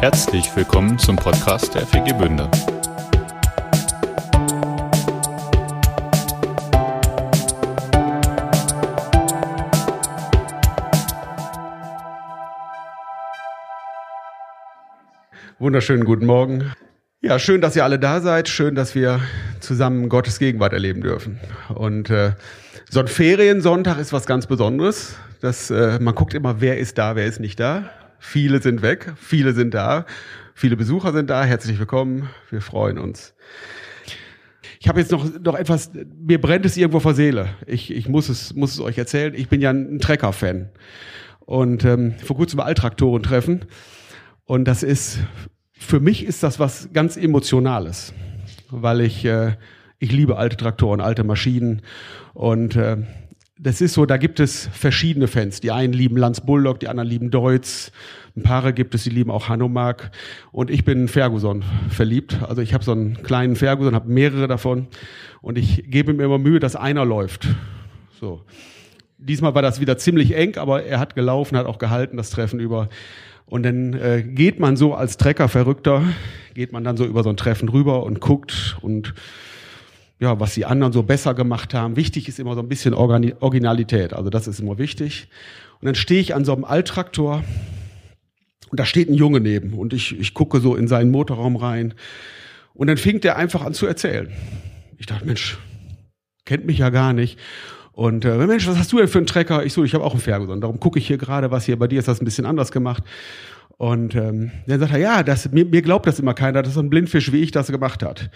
Herzlich willkommen zum Podcast der FEG Bünde. Wunderschönen guten Morgen. Ja, schön, dass ihr alle da seid. Schön, dass wir zusammen Gottes Gegenwart erleben dürfen. Und so ein Feriensonntag ist was ganz Besonderes. Man guckt immer, wer ist da, wer ist nicht da. Viele sind weg, viele sind da, viele Besucher sind da. Herzlich willkommen, wir freuen uns. Ich habe jetzt noch etwas, mir brennt es irgendwo vor Seele. Ich muss es euch erzählen. Ich bin ja ein Trecker-Fan und vor kurzem bei Alltraktoren-Treffen. Und für mich ist das was ganz Emotionales, weil ich liebe alte Traktoren, alte Maschinen und das ist so, da gibt es verschiedene Fans. Die einen lieben Lanz Bulldog, die anderen lieben Deutz. Ein paar gibt es, die lieben auch Hanomag. Und ich bin Ferguson verliebt. Also ich habe so einen kleinen Ferguson, habe mehrere davon. Und ich gebe mir immer Mühe, dass einer läuft. So. Diesmal war das wieder ziemlich eng, aber er hat gelaufen, hat auch gehalten, das Treffen über. Und dann geht man so als Trecker-Verrückter, geht man dann so über so ein Treffen rüber und guckt und ja, was die anderen so besser gemacht haben. Wichtig ist immer so ein bisschen Originalität, also das ist immer wichtig. Und dann stehe ich an so einem Alttraktor und da steht ein Junge neben und ich gucke so in seinen Motorraum rein und dann fing der einfach an zu erzählen. Ich dachte, Mensch, kennt mich ja gar nicht. Und Mensch, was hast du denn für einen Trecker? Ich habe auch einen Ferguson. Darum gucke ich hier gerade, was hier bei dir ist, das ein bisschen anders gemacht. Und dann sagt er, ja, mir glaubt das immer keiner, dass so ein Blindfisch wie ich das gemacht hat.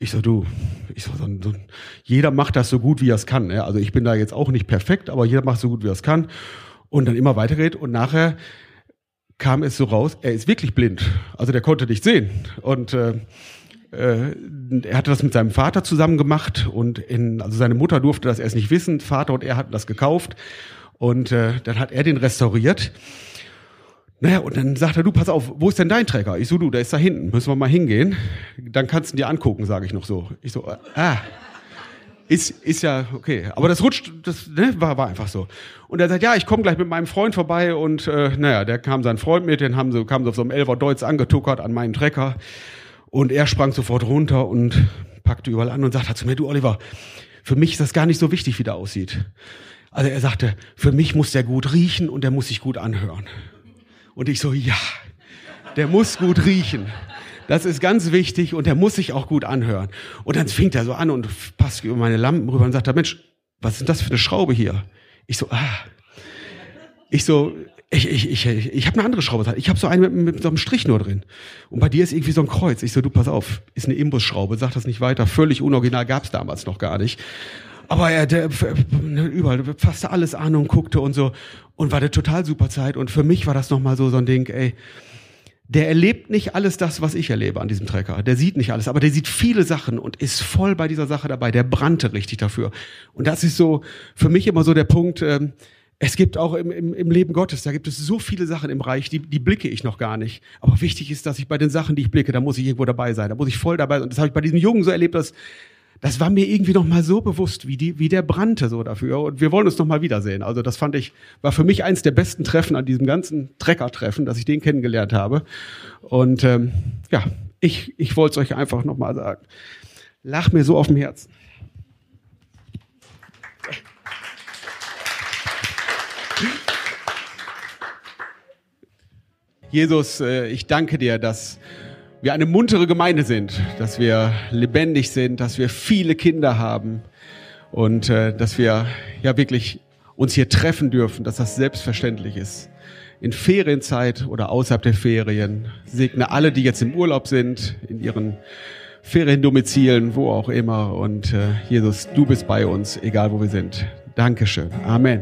Jeder macht das so gut, wie er es kann. Ja? Also ich bin da jetzt auch nicht perfekt, aber jeder macht so gut, wie er es kann. Und dann immer weitergeht und nachher kam es so raus, er ist wirklich blind. Also der konnte nicht sehen. Und er hatte das mit seinem Vater zusammen gemacht und also seine Mutter durfte das erst nicht wissen. Vater und er hatten das gekauft und dann hat er den restauriert. Naja, und dann sagt er, du, pass auf, wo ist denn dein Trecker? Ich so, du, der ist da hinten, müssen wir mal hingehen. Dann kannst du ihn dir angucken, sage ich noch so. Ich so, ist ja okay. Aber das war einfach so. Und er sagt, ja, ich komme gleich mit meinem Freund vorbei und der kam sein Freund mit, kam so auf so einem 11er Deutz angetuckert an meinen Trecker. Und er sprang sofort runter und packte überall an und sagte zu mir, du Oliver, für mich ist das gar nicht so wichtig, wie der aussieht. Also er sagte, für mich muss der gut riechen und der muss sich gut anhören. Und ich so, ja, der muss gut riechen. Das ist ganz wichtig und der muss sich auch gut anhören. Und dann fing er so an und passt über meine Lampen rüber und sagt, Mensch, was ist denn das für eine Schraube hier? Ich so, ich habe eine andere Schraube. Ich habe so eine mit so einem Strich nur drin. Und bei dir ist irgendwie so ein Kreuz. Ich so, du, pass auf, ist eine Imbusschraube, sag das nicht weiter. Völlig unoriginal, gab's damals noch gar nicht. Aber überall fasste alles an und guckte und so. Und war eine total super Zeit. Und für mich war das nochmal so ein Ding, der erlebt nicht alles das, was ich erlebe an diesem Trecker. Der sieht nicht alles, aber der sieht viele Sachen und ist voll bei dieser Sache dabei. Der brannte richtig dafür. Und das ist so für mich immer so der Punkt, es gibt auch im Leben Gottes, da gibt es so viele Sachen im Reich, die blicke ich noch gar nicht. Aber wichtig ist, dass ich bei den Sachen, die ich blicke, da muss ich irgendwo dabei sein. Da muss ich voll dabei sein. Und das habe ich bei diesem Jungen so erlebt, das war mir irgendwie noch mal so bewusst, wie der brannte so dafür. Und wir wollen uns noch mal wiedersehen. Also das war für mich eins der besten Treffen an diesem ganzen Trecker-Treffen, dass ich den kennengelernt habe. Und ich wollte es euch einfach noch mal sagen. Lach mir so auf dem Herzen. Jesus, ich danke dir, dass wir eine muntere Gemeinde sind, dass wir lebendig sind, dass wir viele Kinder haben und dass wir ja wirklich uns hier treffen dürfen, dass das selbstverständlich ist. In Ferienzeit oder außerhalb der Ferien. Segne alle, die jetzt im Urlaub sind, in ihren Feriendomizilen, wo auch immer. Und Jesus, du bist bei uns, egal wo wir sind. Dankeschön. Amen.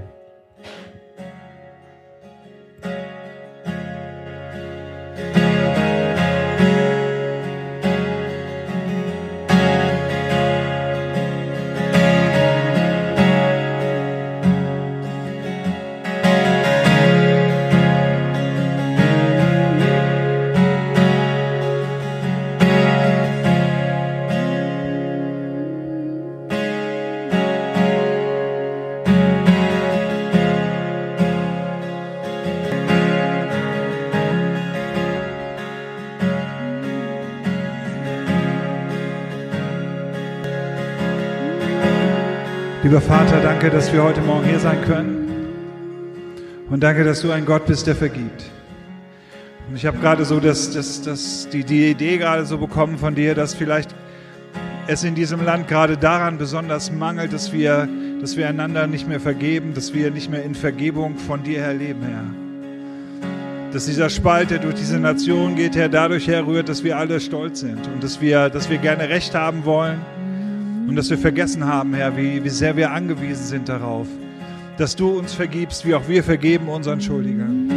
Lieber Vater, danke, dass wir heute Morgen hier sein können. Und danke, dass du ein Gott bist, der vergibt. Und ich habe gerade so die Idee gerade so bekommen von dir, dass vielleicht es in diesem Land gerade daran besonders mangelt, dass wir einander nicht mehr vergeben, dass wir nicht mehr in Vergebung von dir her leben, Herr. Dass dieser Spalt, der durch diese Nation geht, Herr, dadurch herrührt, dass wir alle stolz sind und dass wir gerne Recht haben wollen und dass wir vergessen haben, Herr, wie sehr wir angewiesen sind darauf, dass du uns vergibst, wie auch wir vergeben unseren Schuldigern.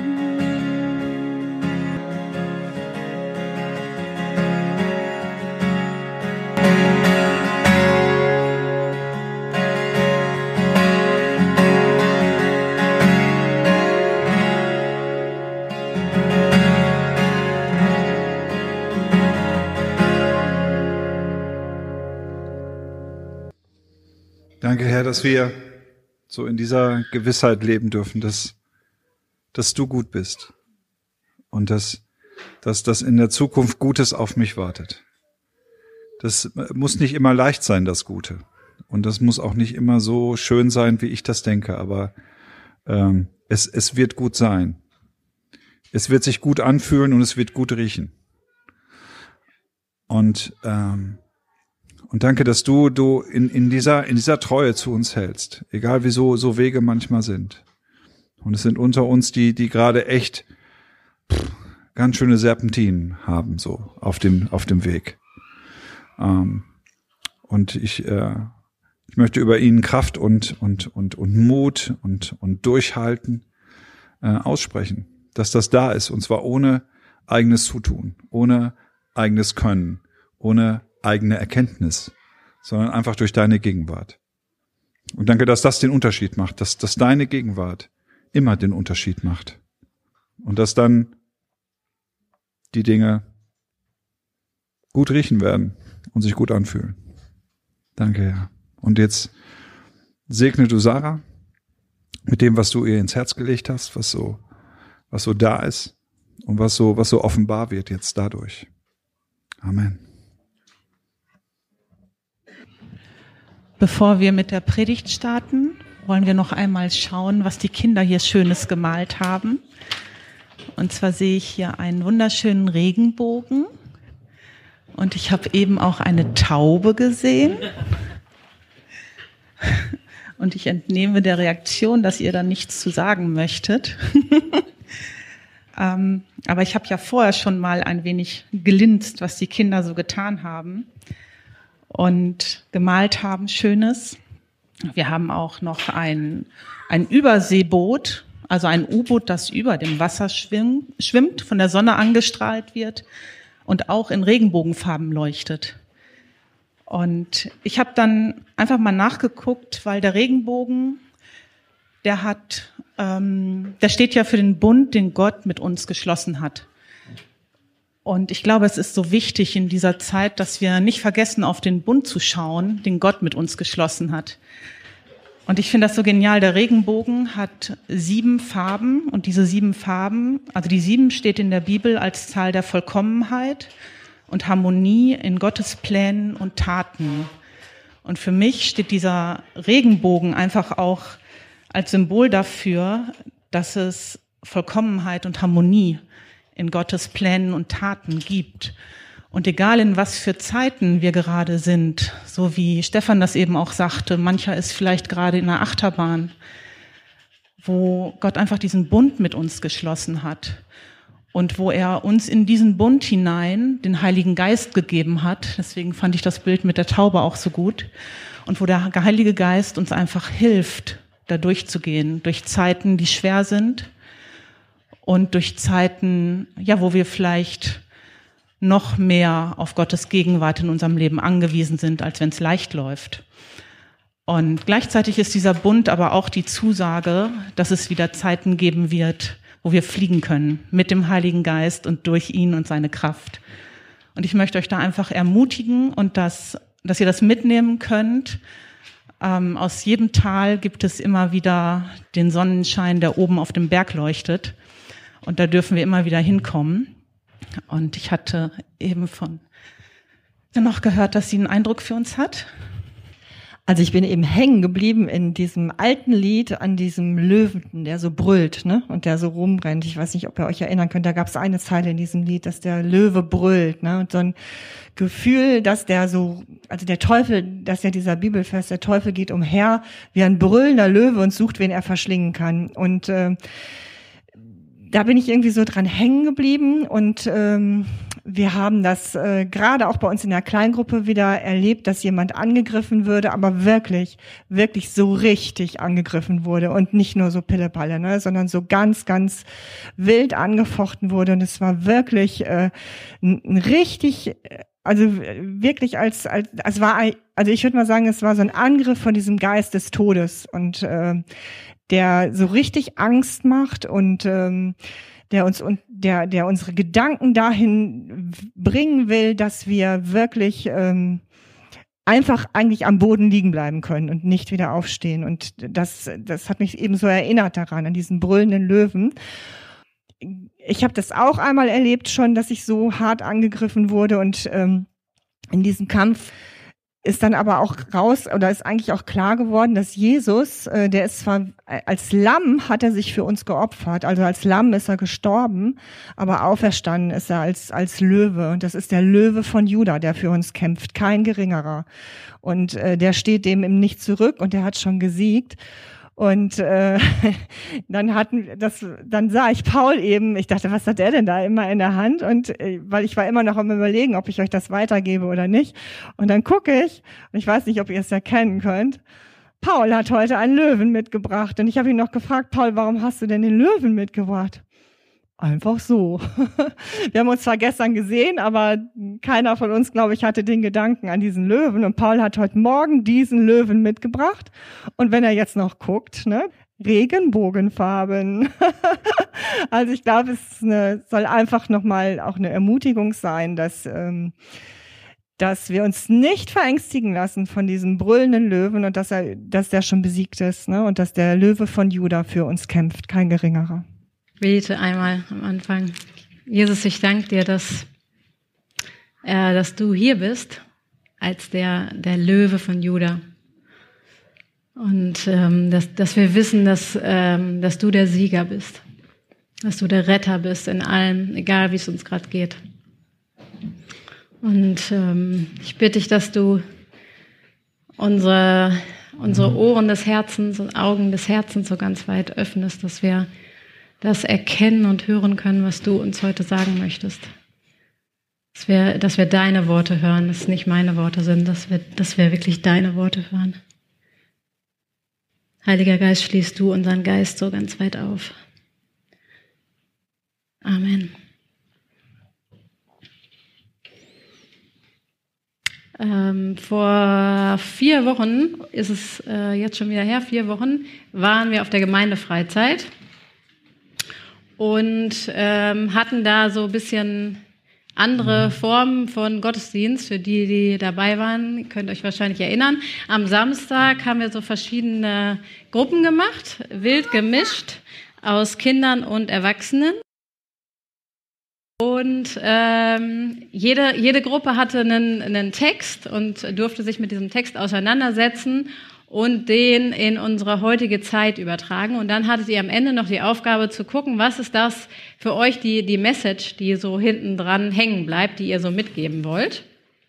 Danke, Herr, dass wir so in dieser Gewissheit leben dürfen, dass du gut bist und dass in der Zukunft Gutes auf mich wartet. Das muss nicht immer leicht sein, das Gute. Und das muss auch nicht immer so schön sein, wie ich das denke, aber es wird gut sein. Es wird sich gut anfühlen und es wird gut riechen. Und danke, dass du in dieser Treue zu uns hältst, egal wie so Wege manchmal sind. Und es sind unter uns, die gerade echt ganz schöne Serpentinen haben, so auf dem Weg. Und ich möchte über ihnen Kraft und Mut und Durchhalten aussprechen, dass das da ist, und zwar ohne eigenes Zutun, ohne eigenes Können, ohne eigene Erkenntnis, sondern einfach durch deine Gegenwart. Und danke, dass das den Unterschied macht, dass deine Gegenwart immer den Unterschied macht. Und dass dann die Dinge gut riechen werden und sich gut anfühlen. Danke, Herr. Und jetzt segne du Sarah mit dem, was du ihr ins Herz gelegt hast, was so da ist und was so offenbar wird jetzt dadurch. Amen. Bevor wir mit der Predigt starten, wollen wir noch einmal schauen, was die Kinder hier Schönes gemalt haben. Und zwar sehe ich hier einen wunderschönen Regenbogen und ich habe eben auch eine Taube gesehen. Und ich entnehme der Reaktion, dass ihr da nichts zu sagen möchtet. Aber ich habe ja vorher schon mal ein wenig gelinst, was die Kinder so getan haben und gemalt haben, Schönes. Wir haben auch noch ein Überseeboot, also ein U-Boot, das über dem Wasser schwimmt, von der Sonne angestrahlt wird und auch in Regenbogenfarben leuchtet. Und ich habe dann einfach mal nachgeguckt, weil der Regenbogen, der steht ja für den Bund, den Gott mit uns geschlossen hat. Und ich glaube, es ist so wichtig in dieser Zeit, dass wir nicht vergessen, auf den Bund zu schauen, den Gott mit uns geschlossen hat. Und ich finde das so genial. Der Regenbogen hat 7 Farben und diese 7 Farben, also die 7 steht in der Bibel als Zahl der Vollkommenheit und Harmonie in Gottes Plänen und Taten. Und für mich steht dieser Regenbogen einfach auch als Symbol dafür, dass es Vollkommenheit und Harmonie in Gottes Plänen und Taten gibt. Und egal in was für Zeiten wir gerade sind, so wie Stefan das eben auch sagte, mancher ist vielleicht gerade in einer Achterbahn, wo Gott einfach diesen Bund mit uns geschlossen hat und wo er uns in diesen Bund hinein den Heiligen Geist gegeben hat. Deswegen fand ich das Bild mit der Taube auch so gut. Und wo der Heilige Geist uns einfach hilft, da durchzugehen, durch Zeiten, die schwer sind und durch Zeiten, ja, wo wir vielleicht noch mehr auf Gottes Gegenwart in unserem Leben angewiesen sind, als wenn es leicht läuft. Und gleichzeitig ist dieser Bund aber auch die Zusage, dass es wieder Zeiten geben wird, wo wir fliegen können mit dem Heiligen Geist und durch ihn und seine Kraft. Und ich möchte euch da einfach ermutigen und dass ihr das mitnehmen könnt. Aus jedem Tal gibt es immer wieder den Sonnenschein, der oben auf dem Berg leuchtet. Und da dürfen wir immer wieder hinkommen. Und ich hatte eben von noch gehört, dass sie einen Eindruck für uns hat. Also ich bin eben hängen geblieben in diesem alten Lied an diesem Löwen, der so brüllt, ne? Und der so rumrennt. Ich weiß nicht, ob ihr euch erinnern könnt, da gab es eine Zeile in diesem Lied, dass der Löwe brüllt, ne? Und so ein Gefühl, dass der so, also der Teufel, das ist ja dieser Bibelvers, der Teufel geht umher wie ein brüllender Löwe und sucht, wen er verschlingen kann. Und da bin ich irgendwie so dran hängen geblieben und wir haben das gerade auch bei uns in der Kleingruppe wieder erlebt, dass jemand angegriffen würde, aber wirklich, wirklich so richtig angegriffen wurde und nicht nur so Pillepalle, ne, sondern so ganz, ganz wild angefochten wurde und es war wirklich ein richtig, also wirklich also ich würde mal sagen, es war so ein Angriff von diesem Geist des Todes und der so richtig Angst macht und der unsere Gedanken dahin bringen will, dass wir wirklich einfach eigentlich am Boden liegen bleiben können und nicht wieder aufstehen. Und das hat mich eben so erinnert daran, an diesen brüllenden Löwen. Ich habe das auch einmal erlebt schon, dass ich so hart angegriffen wurde und in diesem Kampf ist dann aber auch raus, oder ist eigentlich auch klar geworden, dass Jesus, der ist zwar, als Lamm hat er sich für uns geopfert, also als Lamm ist er gestorben, aber auferstanden ist er als Löwe. Und das ist der Löwe von Juda, der für uns kämpft, kein geringerer. Und der steht dem im Nicht zurück und der hat schon gesiegt. Und dann sah ich Paul eben, ich dachte, was hat der denn da immer in der Hand? Und weil ich war immer noch am Überlegen, ob ich euch das weitergebe oder nicht. Und dann gucke ich, und ich weiß nicht, ob ihr es erkennen könnt, Paul hat heute einen Löwen mitgebracht. Und ich habe ihn noch gefragt, Paul, warum hast du denn den Löwen mitgebracht? Einfach so. Wir haben uns zwar gestern gesehen, aber keiner von uns, glaube ich, hatte den Gedanken an diesen Löwen. Und Paul hat heute Morgen diesen Löwen mitgebracht. Und wenn er jetzt noch guckt, ne, Regenbogenfarben. Also ich glaube, es soll einfach nochmal auch eine Ermutigung sein, dass wir uns nicht verängstigen lassen von diesem brüllenden Löwen und dass der schon besiegt ist, ne, und dass der Löwe von Juda für uns kämpft, kein geringerer. Bete einmal am Anfang. Jesus, ich danke dir, dass du hier bist als der Löwe von Juda. Und dass wir wissen, dass du der Sieger bist. Dass du der Retter bist in allem, egal wie es uns gerade geht. Und ich bitte dich, dass du unsere Ohren des Herzens und Augen des Herzens so ganz weit öffnest, dass wir das erkennen und hören können, was du uns heute sagen möchtest. Dass wir deine Worte hören, dass es nicht meine Worte sind, dass wir wirklich deine Worte hören. Heiliger Geist, schließt du unseren Geist so ganz weit auf. Amen. Vor 4 Wochen, ist es jetzt schon wieder her, 4 Wochen, waren wir auf der Gemeindefreizeit. Und hatten da so ein bisschen andere Formen von Gottesdienst, für die dabei waren. Ihr könnt euch wahrscheinlich erinnern. Am Samstag haben wir so verschiedene Gruppen gemacht, wild gemischt aus Kindern und Erwachsenen. Und jede Gruppe hatte einen Text und durfte sich mit diesem Text auseinandersetzen und den in unsere heutige Zeit übertragen. Und dann hattet ihr am Ende noch die Aufgabe zu gucken, was ist das für euch, die Message, die so hinten dran hängen bleibt, die ihr so mitgeben wollt.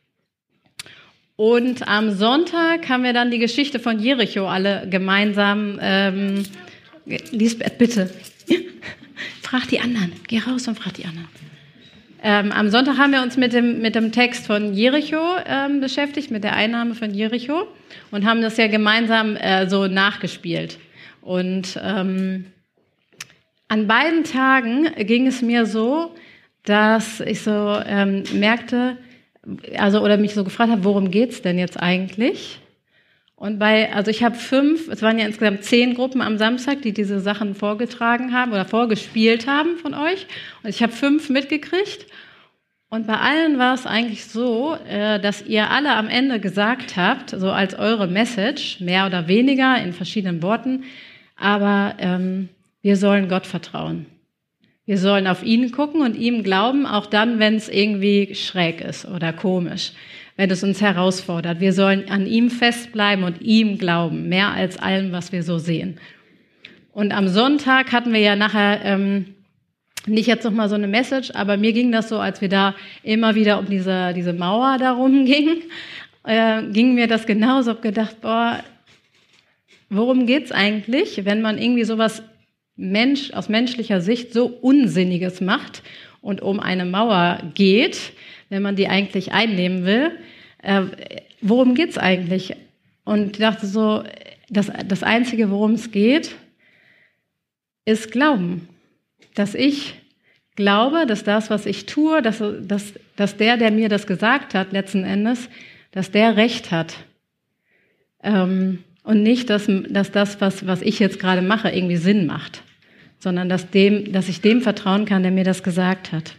Und am Sonntag haben wir dann die Geschichte von Jericho alle gemeinsam, Lisbeth, bitte, frag die anderen, geh raus und frag die anderen. Am Sonntag haben wir uns mit dem Text von Jericho beschäftigt, mit der Einnahme von Jericho und haben das ja gemeinsam so nachgespielt. Und an beiden Tagen ging es mir so, dass ich so merkte, oder mich so gefragt habe, worum geht's denn jetzt eigentlich? Und ich habe 5, es waren ja insgesamt 10 Gruppen am Samstag, die diese Sachen vorgetragen haben oder vorgespielt haben von euch. Und ich habe 5 mitgekriegt. Und bei allen war es eigentlich so, dass ihr alle am Ende gesagt habt, so als eure Message, mehr oder weniger in verschiedenen Worten, aber wir sollen Gott vertrauen. Wir sollen auf ihn gucken und ihm glauben, auch dann, wenn es irgendwie schräg ist oder komisch. wenn es uns herausfordert. Wir sollen an ihm festbleiben und ihm glauben, mehr als allem, was wir so sehen. Und am Sonntag hatten wir ja nachher nicht jetzt nochmal so eine Message, aber mir ging das so, als wir da immer wieder um diese Mauer darum ging mir das genauso. Ich habe gedacht, worum geht's eigentlich, wenn man irgendwie sowas aus menschlicher Sicht so Unsinniges macht und um eine Mauer geht, wenn man die eigentlich einnehmen will? Worum geht's eigentlich? Und ich dachte so, das Einzige, worum es geht, ist Glauben. Dass ich glaube, dass das, was ich tue, dass der mir das gesagt hat, letzten Endes, dass der Recht hat. Und nicht, dass das, was ich jetzt gerade mache, irgendwie Sinn macht, sondern dass ich dem vertrauen kann, der mir das gesagt hat.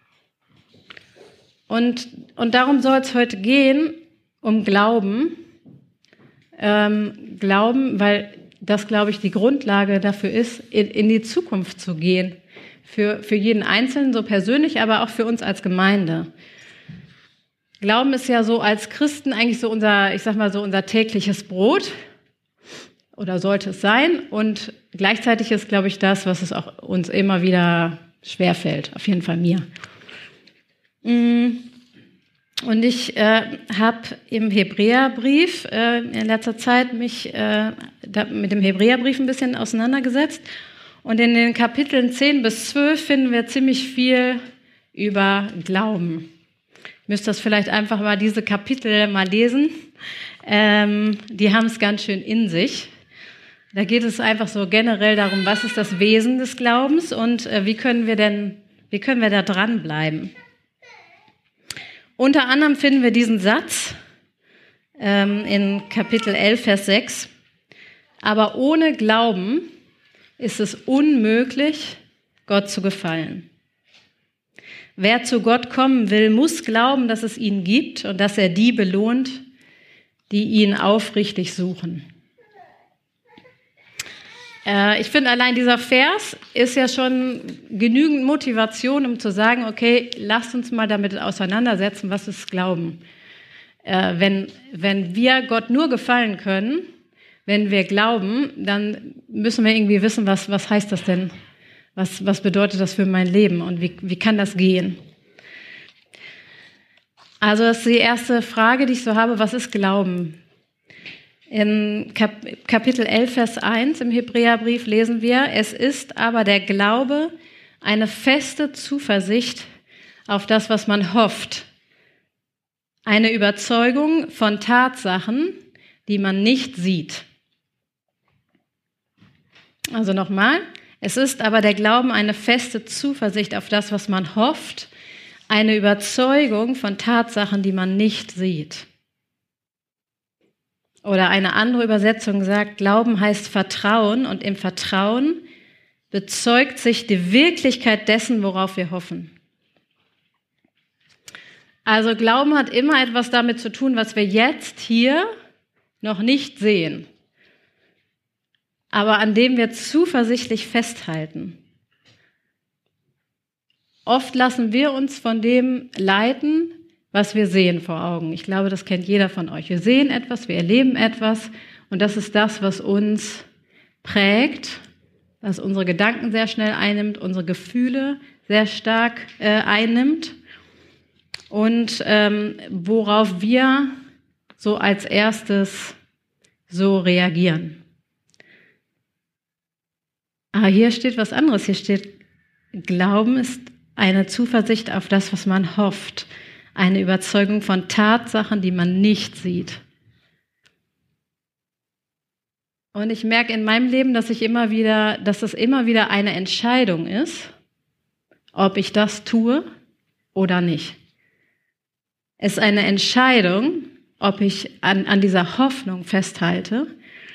Und darum soll es heute gehen, um Glauben. Glauben, weil das, glaube ich, die Grundlage dafür ist, in die Zukunft zu gehen. Für jeden Einzelnen, so persönlich, aber auch für uns als Gemeinde. Glauben ist ja so als Christen eigentlich so unser tägliches Brot. Oder sollte es sein. Und gleichzeitig ist, glaube ich, das, was es auch uns immer wieder schwerfällt. Auf jeden Fall mir. Und ich habe im Hebräerbrief in letzter Zeit mich mit dem Hebräerbrief ein bisschen auseinandergesetzt. Und in den Kapiteln 10 bis 12 finden wir ziemlich viel über Glauben. Ihr müsst das vielleicht einfach mal diese Kapitel mal lesen. Die haben es ganz schön in sich. Da geht es einfach so generell darum, was ist das Wesen des Glaubens und wie können wir da dranbleiben. Unter anderem finden wir diesen Satz in Kapitel 11, Vers 6. Aber ohne Glauben ist es unmöglich, Gott zu gefallen. Wer zu Gott kommen will, muss glauben, dass es ihn gibt und dass er die belohnt, die ihn aufrichtig suchen. Ich finde, allein dieser Vers ist ja schon genügend Motivation, um zu sagen, okay, lasst uns mal damit auseinandersetzen, was ist Glauben. Wenn wir Gott nur gefallen können, wenn wir glauben, dann müssen wir irgendwie wissen, was heißt das denn? Was bedeutet das für mein Leben und wie kann das gehen? Also das ist die erste Frage, die ich so habe, was ist Glauben? In Kapitel 11, Vers 1 im Hebräerbrief lesen wir, es ist aber der Glaube eine feste Zuversicht auf das, was man hofft. Eine Überzeugung von Tatsachen, die man nicht sieht. Also nochmal, es ist aber der Glauben eine feste Zuversicht auf das, was man hofft, eine Überzeugung von Tatsachen, die man nicht sieht. Oder eine andere Übersetzung sagt, Glauben heißt Vertrauen und im Vertrauen bezeugt sich die Wirklichkeit dessen, worauf wir hoffen. Also Glauben hat immer etwas damit zu tun, was wir jetzt hier noch nicht sehen, aber an dem wir zuversichtlich festhalten. Oft lassen wir uns von dem leiten, was wir sehen vor Augen. Ich glaube, das kennt jeder von euch. Wir sehen etwas, wir erleben etwas und das ist das, was uns prägt, was unsere Gedanken sehr schnell einnimmt, unsere Gefühle sehr stark einnimmt und worauf wir so als erstes so reagieren. Aber hier steht was anderes. Hier steht, Glauben ist eine Zuversicht auf das, was man hofft. Eine Überzeugung von Tatsachen, die man nicht sieht. Und ich merke in meinem Leben, dass es immer wieder eine Entscheidung ist, ob ich das tue oder nicht. Es ist eine Entscheidung, ob ich an dieser Hoffnung festhalte,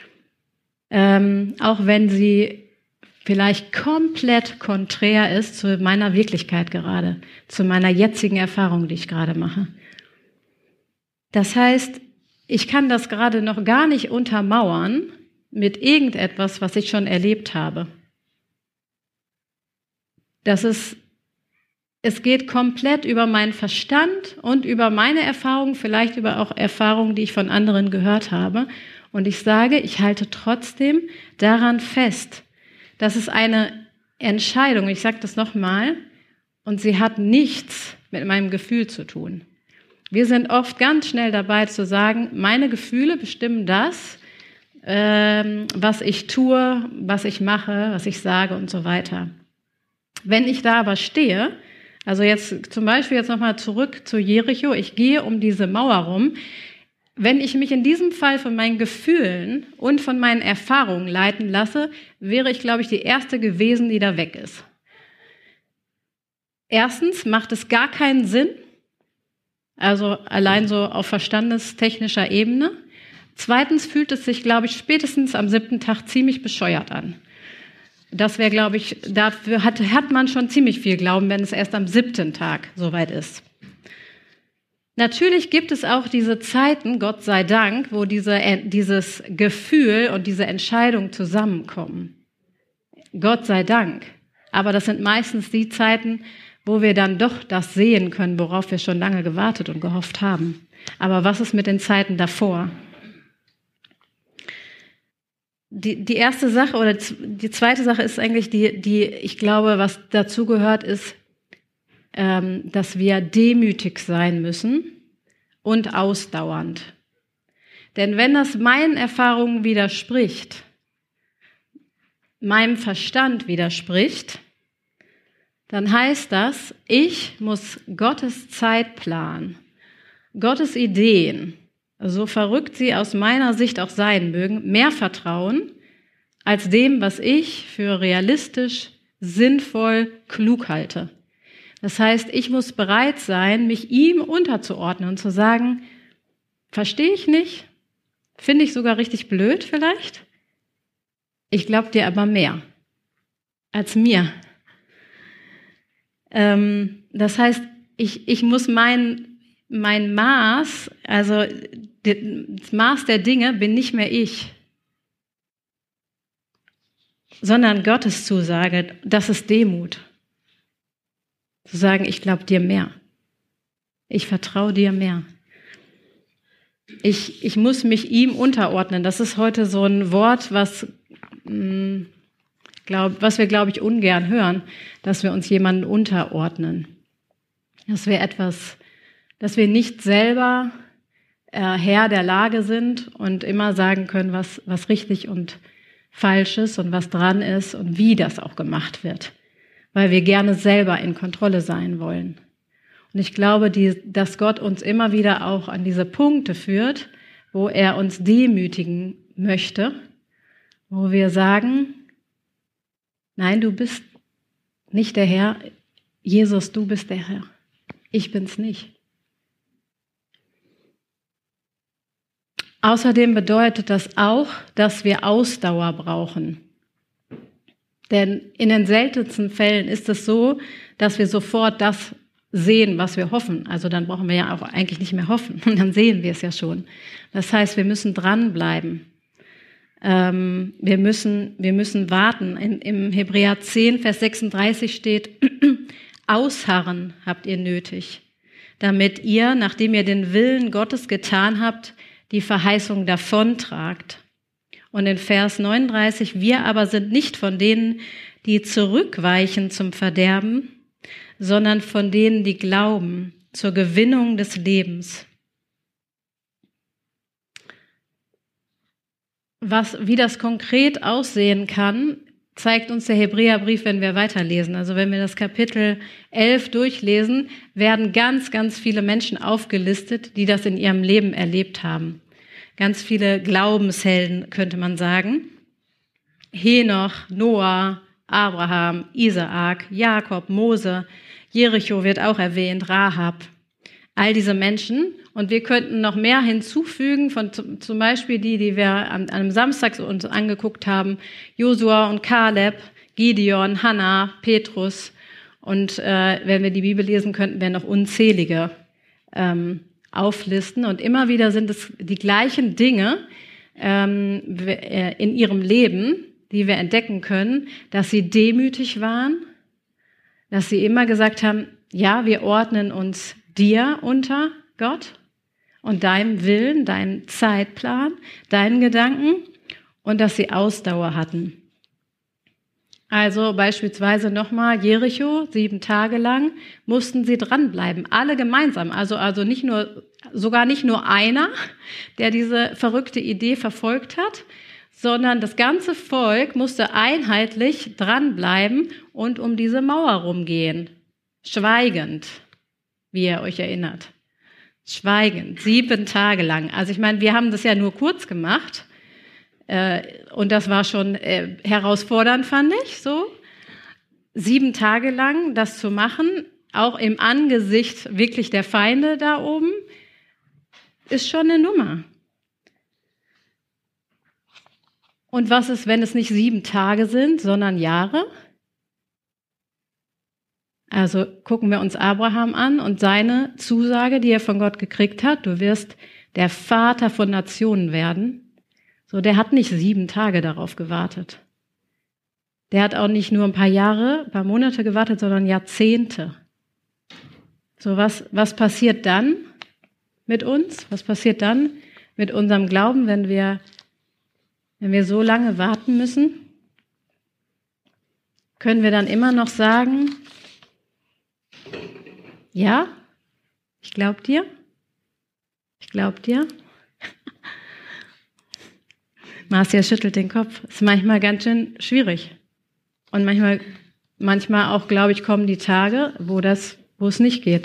auch wenn sie vielleicht komplett konträr ist zu meiner Wirklichkeit gerade, zu meiner jetzigen Erfahrung, die ich gerade mache. Das heißt, ich kann das gerade noch gar nicht untermauern mit irgendetwas, was ich schon erlebt habe. Das ist Es geht komplett über meinen Verstand und über meine Erfahrungen, vielleicht über auch Erfahrungen, die ich von anderen gehört habe. Und ich sage, ich halte trotzdem daran fest. Das ist eine Entscheidung, ich sage das nochmal, und sie hat nichts mit meinem Gefühl zu tun. Wir sind oft ganz schnell dabei zu sagen, meine Gefühle bestimmen das, was ich tue, was ich mache, was ich sage und so weiter. Wenn ich da aber stehe, also jetzt zum Beispiel jetzt nochmal zurück zu Jericho, ich gehe um diese Mauer rum. Wenn ich mich in diesem Fall von meinen Gefühlen und von meinen Erfahrungen leiten lasse, wäre ich, glaube ich, die Erste gewesen, die da weg ist. Erstens macht es gar keinen Sinn, also allein so auf verstandestechnischer Ebene. Zweitens fühlt es sich, glaube ich, spätestens am 7. Tag ziemlich bescheuert an. Das wäre, glaube ich, dafür hat man schon ziemlich viel Glauben, wenn es erst am 7. Tag soweit ist. Natürlich gibt es auch diese Zeiten, Gott sei Dank, wo dieses Gefühl und diese Entscheidung zusammenkommen. Gott sei Dank. Aber das sind meistens die Zeiten, wo wir dann doch das sehen können, worauf wir schon lange gewartet und gehofft haben. Aber was ist mit den Zeiten davor? Die erste Sache oder die zweite Sache ist eigentlich die ich glaube, was dazu gehört, ist, dass wir demütig sein müssen und ausdauernd. Denn wenn das meinen Erfahrungen widerspricht, meinem Verstand widerspricht, dann heißt das, ich muss Gottes Zeitplan, Gottes Ideen, so verrückt sie aus meiner Sicht auch sein mögen, mehr vertrauen als dem, was ich für realistisch, sinnvoll, klug halte. Das heißt, ich muss bereit sein, mich ihm unterzuordnen und zu sagen, verstehe ich nicht, finde ich sogar richtig blöd vielleicht, ich glaube dir aber mehr als mir. Das heißt, ich muss mein Maß, also das Maß der Dinge bin nicht mehr ich, sondern Gottes Zusage, das ist Demut. Zu sagen, ich glaube dir mehr. Ich vertraue dir mehr. Ich muss mich ihm unterordnen. Das ist heute so ein Wort, was wir, glaube ich, ungern hören, dass wir uns jemandem unterordnen. Dass wir nicht selber Herr der Lage sind und immer sagen können, was richtig und falsch ist und was dran ist und wie das auch gemacht wird. Weil wir gerne selber in Kontrolle sein wollen. Und ich glaube, dass Gott uns immer wieder auch an diese Punkte führt, wo er uns demütigen möchte, wo wir sagen, nein, du bist nicht der Herr, Jesus, du bist der Herr, ich bin's nicht. Außerdem bedeutet das auch, dass wir Ausdauer brauchen. Denn in den seltensten Fällen ist es so, dass wir sofort das sehen, was wir hoffen. Also dann brauchen wir ja auch eigentlich nicht mehr hoffen. Und dann sehen wir es ja schon. Das heißt, wir müssen dranbleiben. Wir müssen warten. Im Hebräer 10, Vers 36 steht, Ausharren habt ihr nötig, damit ihr, nachdem ihr den Willen Gottes getan habt, die Verheißung davontragt. Und in Vers 39, wir aber sind nicht von denen, die zurückweichen zum Verderben, sondern von denen, die glauben, zur Gewinnung des Lebens. Wie das konkret aussehen kann, zeigt uns der Hebräerbrief, wenn wir weiterlesen. Also wenn wir das Kapitel 11 durchlesen, werden ganz, ganz viele Menschen aufgelistet, die das in ihrem Leben erlebt haben. Ganz viele Glaubenshelden, könnte man sagen. Henoch, Noah, Abraham, Isaak, Jakob, Mose, Jericho wird auch erwähnt, Rahab. All diese Menschen. Und wir könnten noch mehr hinzufügen, von zum Beispiel die wir an einem Samstag uns angeguckt haben. Josua und Kaleb, Gideon, Hannah, Petrus. Und wenn wir die Bibel lesen könnten, wären noch unzählige auflisten. Und immer wieder sind es die gleichen Dinge in ihrem Leben, die wir entdecken können, dass sie demütig waren, dass sie immer gesagt haben, ja, wir ordnen uns dir unter, Gott, und deinem Willen, deinem Zeitplan, deinen Gedanken und dass sie Ausdauer hatten. Also beispielsweise nochmal Jericho, 7 Tage lang mussten sie dranbleiben, alle gemeinsam. Also sogar nicht nur einer, der diese verrückte Idee verfolgt hat, sondern das ganze Volk musste einheitlich dranbleiben und um diese Mauer rumgehen. Schweigend, wie ihr euch erinnert. Schweigend, 7 Tage lang. Also ich meine, wir haben das ja nur kurz gemacht. Und das war schon herausfordernd, fand ich, so. 7 Tage lang das zu machen, auch im Angesicht wirklich der Feinde da oben, ist schon eine Nummer. Und was ist, wenn es nicht 7 Tage sind, sondern Jahre? Also gucken wir uns Abraham an und seine Zusage, die er von Gott gekriegt hat, du wirst der Vater von Nationen werden. So, der hat nicht 7 Tage darauf gewartet. Der hat auch nicht nur ein paar Jahre, ein paar Monate gewartet, sondern Jahrzehnte. So, was passiert dann mit uns? Was passiert dann mit unserem Glauben, wenn wir so lange warten müssen? Können wir dann immer noch sagen, ja, ich glaube dir? Ich glaube dir? Marcia schüttelt den Kopf. Ist manchmal ganz schön schwierig. Und manchmal auch, glaube ich, kommen die Tage, wo es nicht geht.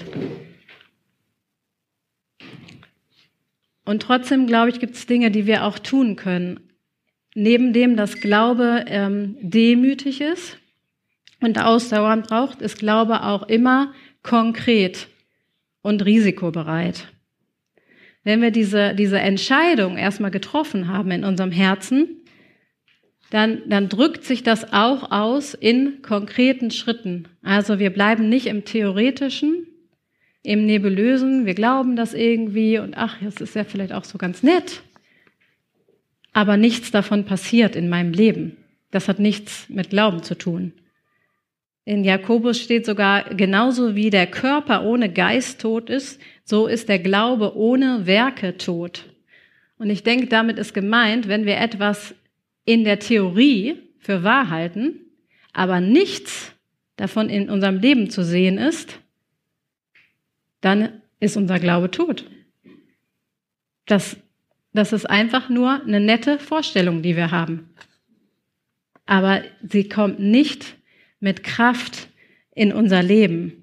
Und trotzdem, glaube ich, gibt es Dinge, die wir auch tun können. Neben dem, dass Glaube demütig ist und ausdauernd braucht, ist Glaube auch immer konkret und risikobereit. Wenn wir diese Entscheidung erstmal getroffen haben in unserem Herzen, dann drückt sich das auch aus in konkreten Schritten. Also wir bleiben nicht im Theoretischen, im Nebulösen, wir glauben das irgendwie und ach, das ist ja vielleicht auch so ganz nett. Aber nichts davon passiert in meinem Leben. Das hat nichts mit Glauben zu tun. In Jakobus steht sogar, genauso wie der Körper ohne Geist tot ist, so ist der Glaube ohne Werke tot. Und ich denke, damit ist gemeint, wenn wir etwas in der Theorie für wahr halten, aber nichts davon in unserem Leben zu sehen ist, dann ist unser Glaube tot. Das ist einfach nur eine nette Vorstellung, die wir haben. Aber sie kommt nicht mit Kraft in unser Leben.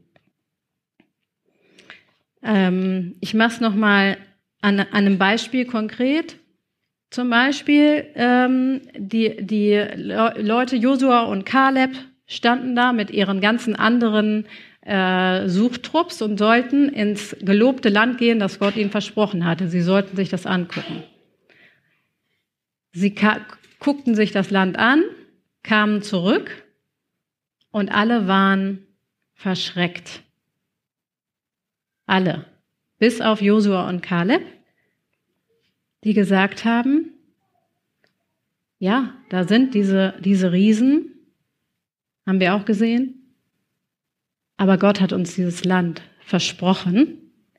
Ich mache es nochmal an einem Beispiel konkret. Zum Beispiel die Leute Josua und Kaleb standen da mit ihren ganzen anderen Suchtrupps und sollten ins gelobte Land gehen, das Gott ihnen versprochen hatte. Sie sollten sich das angucken. Sie guckten sich das Land an, kamen zurück und alle waren verschreckt. Alle, bis auf Josua und Kaleb, die gesagt haben, ja, da sind diese Riesen, haben wir auch gesehen, aber Gott hat uns dieses Land versprochen.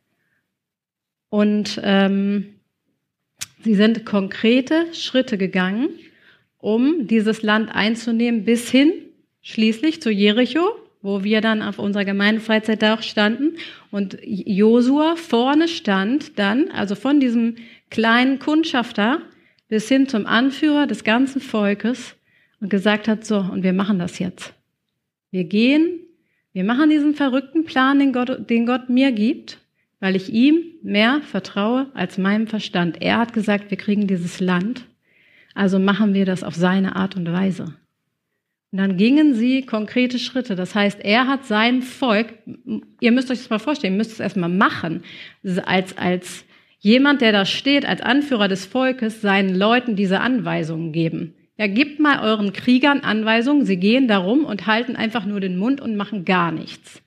Und sie sind konkrete Schritte gegangen, um dieses Land einzunehmen, bis hin schließlich zu Jericho, wo wir dann auf unserer Gemeindefreizeit auch standen. Und Josua vorne stand dann, also von diesem kleinen Kundschafter bis hin zum Anführer des ganzen Volkes und gesagt hat, so, und wir machen das jetzt. Wir gehen, wir machen diesen verrückten Plan, den Gott mir gibt, weil ich ihm mehr vertraue als meinem Verstand. Er hat gesagt, wir kriegen dieses Land, also machen wir das auf seine Art und Weise. Und dann gingen sie konkrete Schritte. Das heißt, er hat sein Volk, ihr müsst euch das mal vorstellen, ihr müsst es erstmal machen, als jemand, der da steht, als Anführer des Volkes, seinen Leuten diese Anweisungen geben. Ja, gebt mal euren Kriegern Anweisungen, sie gehen darum und halten einfach nur den Mund und machen gar nichts.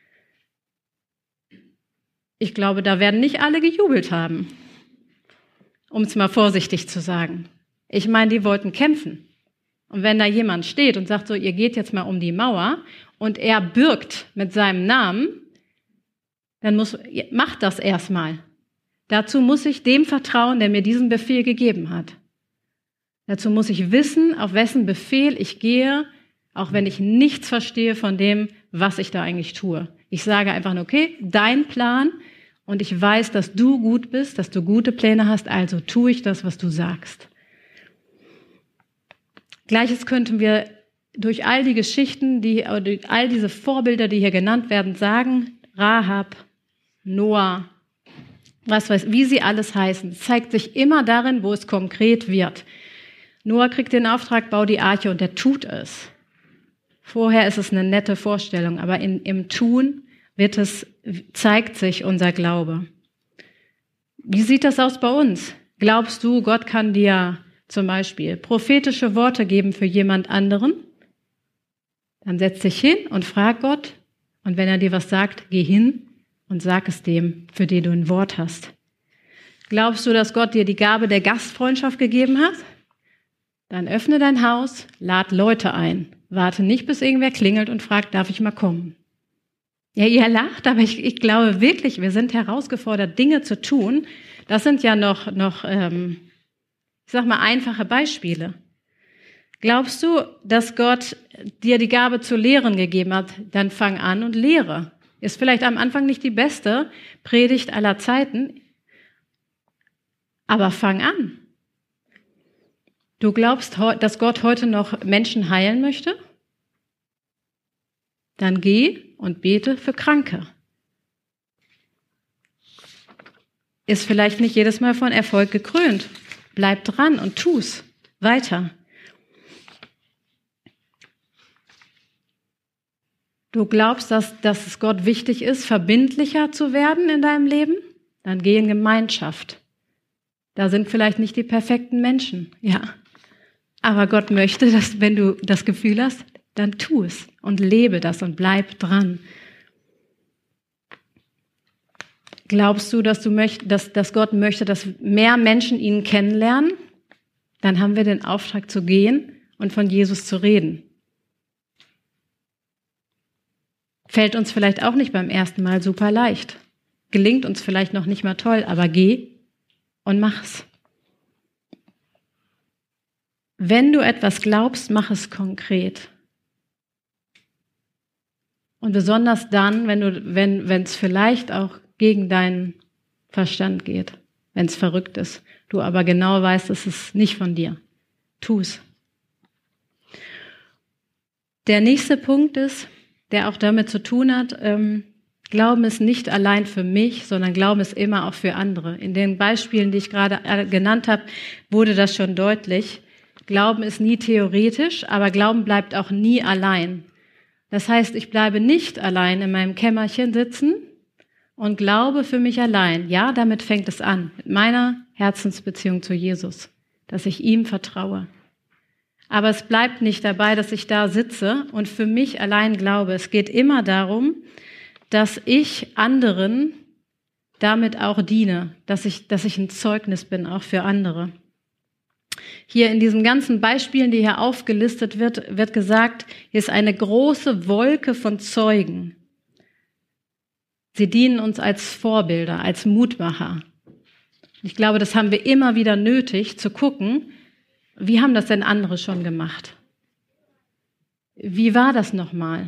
Ich glaube, da werden nicht alle gejubelt haben, um es mal vorsichtig zu sagen. Ich meine, die wollten kämpfen. Und wenn da jemand steht und sagt so, ihr geht jetzt mal um die Mauer und er bürgt mit seinem Namen, dann mach das erstmal. Dazu muss ich dem vertrauen, der mir diesen Befehl gegeben hat. Dazu muss ich wissen, auf wessen Befehl ich gehe, auch wenn ich nichts verstehe von dem, was ich da eigentlich tue. Ich sage einfach nur, okay, dein Plan, und ich weiß, dass du gut bist, dass du gute Pläne hast, also tue ich das, was du sagst. Gleiches könnten wir durch all die Geschichten, durch all diese Vorbilder, die hier genannt werden, sagen. Rahab, Noah, wie sie alles heißen. Es zeigt sich immer darin, wo es konkret wird. Noah kriegt den Auftrag, bau die Arche, und er tut es. Vorher ist es eine nette Vorstellung, aber im Tun zeigt sich unser Glaube. Wie sieht das aus bei uns? Glaubst du, Gott kann dir zum Beispiel prophetische Worte geben für jemand anderen? Dann setz dich hin und frag Gott, und wenn er dir was sagt, geh hin und sag es dem, für den du ein Wort hast. Glaubst du, dass Gott dir die Gabe der Gastfreundschaft gegeben hat? Dann öffne dein Haus, lad Leute ein. Warte nicht, bis irgendwer klingelt und fragt, darf ich mal kommen? Ja, ihr lacht, aber ich glaube wirklich, wir sind herausgefordert, Dinge zu tun. Das sind ja noch ich sag mal, einfache Beispiele. Glaubst du, dass Gott dir die Gabe zu lehren gegeben hat? Dann fang an und lehre. Ist vielleicht am Anfang nicht die beste Predigt aller Zeiten, aber fang an. Du glaubst, dass Gott heute noch Menschen heilen möchte? Dann geh und bete für Kranke. Ist vielleicht nicht jedes Mal von Erfolg gekrönt. Bleib dran und tu's weiter. Du glaubst, dass es Gott wichtig ist, verbindlicher zu werden in deinem Leben? Dann geh in Gemeinschaft. Da sind vielleicht nicht die perfekten Menschen, ja. Aber Gott möchte, dass, wenn du das Gefühl hast, dann tu es und lebe das und bleib dran. Glaubst du, dass Gott möchte, dass mehr Menschen ihn kennenlernen? Dann haben wir den Auftrag zu gehen und von Jesus zu reden. Fällt uns vielleicht auch nicht beim ersten Mal super leicht. Gelingt uns vielleicht noch nicht mal toll, aber geh und mach's. Wenn du etwas glaubst, mach es konkret. Und besonders dann, wenn es vielleicht auch gegen deinen Verstand geht, wenn es verrückt ist, du aber genau weißt, es ist nicht von dir. Tu's. Der nächste Punkt ist, der auch damit zu tun hat, Glauben ist nicht allein für mich, sondern Glauben ist immer auch für andere. In den Beispielen, die ich gerade genannt habe, wurde das schon deutlich. Glauben ist nie theoretisch, aber Glauben bleibt auch nie allein. Das heißt, ich bleibe nicht allein in meinem Kämmerchen sitzen und glaube für mich allein. Ja, damit fängt es an, mit meiner Herzensbeziehung zu Jesus, dass ich ihm vertraue. Aber es bleibt nicht dabei, dass ich da sitze und für mich allein glaube. Es geht immer darum, dass ich anderen damit auch diene, dass ich ein Zeugnis bin, auch für andere. Hier in diesen ganzen Beispielen, die hier aufgelistet wird gesagt, hier ist eine große Wolke von Zeugen. Sie dienen uns als Vorbilder, als Mutmacher. Ich glaube, das haben wir immer wieder nötig, zu gucken, wie haben das denn andere schon gemacht? Wie war das nochmal?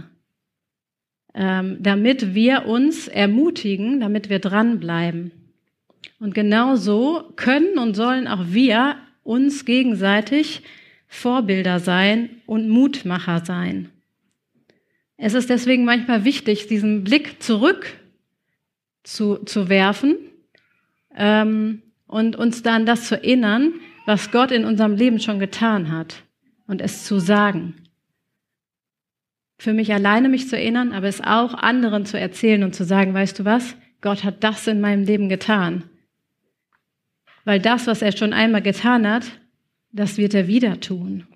Damit wir uns ermutigen, damit wir dranbleiben. Und genau so können und sollen auch wir uns gegenseitig Vorbilder sein und Mutmacher sein. Es ist deswegen manchmal wichtig, diesen Blick zurück zu werfen und uns dann das zu erinnern, was Gott in unserem Leben schon getan hat und es zu sagen. Für mich alleine mich zu erinnern, aber es auch anderen zu erzählen und zu sagen, weißt du was, Gott hat das in meinem Leben getan. Weil das, was er schon einmal getan hat, das wird er wieder tun.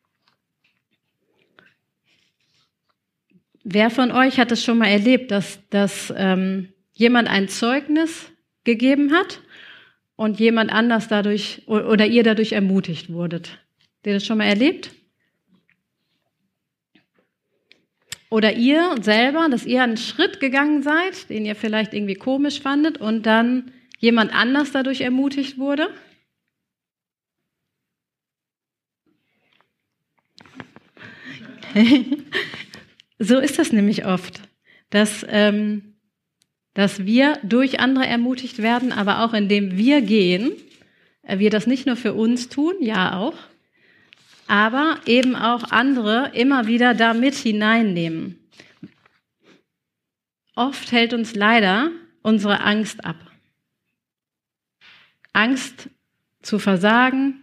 Wer von euch hat es schon mal erlebt, dass jemand ein Zeugnis gegeben hat und jemand anders dadurch oder ihr dadurch ermutigt wurdet? Habt ihr das schon mal erlebt? Oder ihr selber, dass ihr einen Schritt gegangen seid, den ihr vielleicht irgendwie komisch fandet und dann jemand anders dadurch ermutigt wurde? So ist das nämlich oft, dass wir durch andere ermutigt werden, aber auch indem wir gehen, wir das nicht nur für uns tun, ja auch, aber eben auch andere immer wieder da mit hineinnehmen. Oft hält uns leider unsere Angst ab. Angst zu versagen,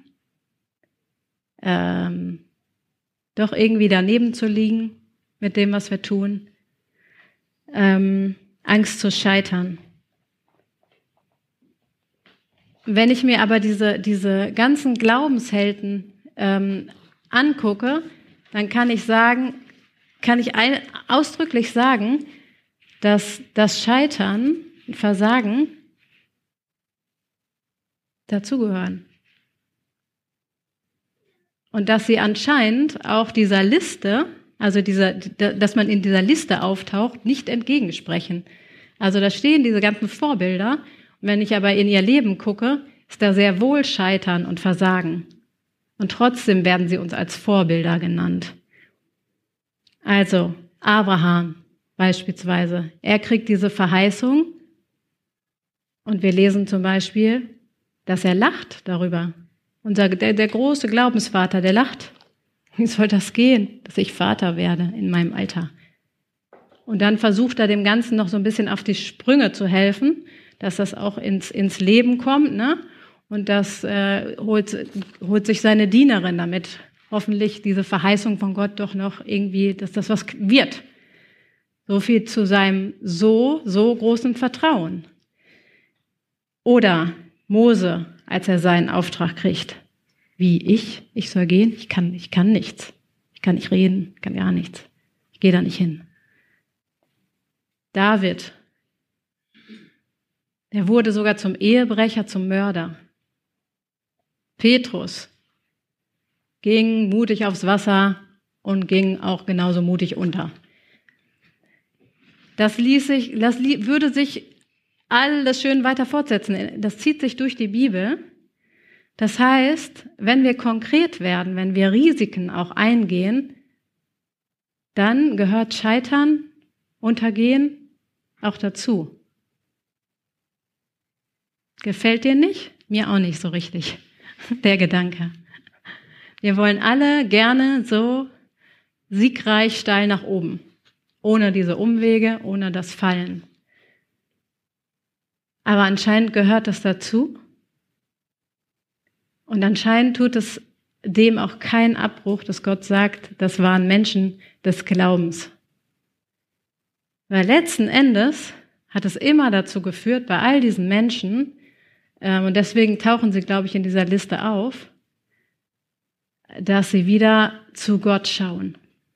doch irgendwie daneben zu liegen mit dem, was wir tun, Angst zu scheitern. Wenn ich mir aber diese ganzen Glaubenshelden angucke, dann kann ich ausdrücklich sagen, dass das Scheitern, Versagen dazugehören. Und dass sie anscheinend auch dieser Liste, also dass man in dieser Liste auftaucht, nicht entgegensprechen. Also da stehen diese ganzen Vorbilder. Und wenn ich aber in ihr Leben gucke, ist da sehr wohl Scheitern und Versagen. Und trotzdem werden sie uns als Vorbilder genannt. Also Abraham beispielsweise, er kriegt diese Verheißung und wir lesen zum Beispiel, dass er lacht darüber. Der große Glaubensvater, der lacht. Wie soll das gehen, dass ich Vater werde in meinem Alter? Und dann versucht er dem Ganzen noch so ein bisschen auf die Sprünge zu helfen, dass das auch ins Leben kommt, ne? Und das holt sich seine Dienerin damit. Hoffentlich diese Verheißung von Gott doch noch irgendwie, dass das was wird. So viel zu seinem so großen Vertrauen. Oder Mose, als er seinen Auftrag kriegt. Wie, ich soll gehen? Ich kann nichts. Ich kann nicht reden, kann gar nichts. Ich gehe da nicht hin. David, der wurde sogar zum Ehebrecher, zum Mörder. Petrus ging mutig aufs Wasser und ging auch genauso mutig unter. Das würde sich alles schön weiter fortsetzen. Das zieht sich durch die Bibel. Das heißt, wenn wir konkret werden, wenn wir Risiken auch eingehen, dann gehört Scheitern, Untergehen auch dazu. Gefällt dir nicht? Mir auch nicht so richtig, der Gedanke. Wir wollen alle gerne so siegreich steil nach oben, ohne diese Umwege, ohne das Fallen. Aber anscheinend gehört das dazu. Und anscheinend tut es dem auch keinen Abbruch, dass Gott sagt, das waren Menschen des Glaubens. Weil letzten Endes hat es immer dazu geführt, bei all diesen Menschen, und deswegen tauchen sie, glaube ich, in dieser Liste auf, dass sie wieder zu Gott schauen.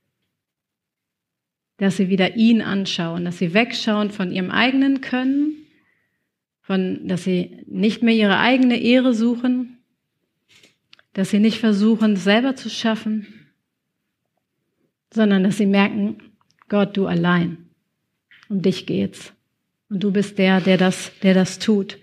Dass sie wieder ihn anschauen, dass sie wegschauen von ihrem eigenen Können, dass sie nicht mehr ihre eigene Ehre suchen, dass sie nicht versuchen, es selber zu schaffen, sondern dass sie merken, Gott, du allein. Um dich geht's. Und du bist der das tut.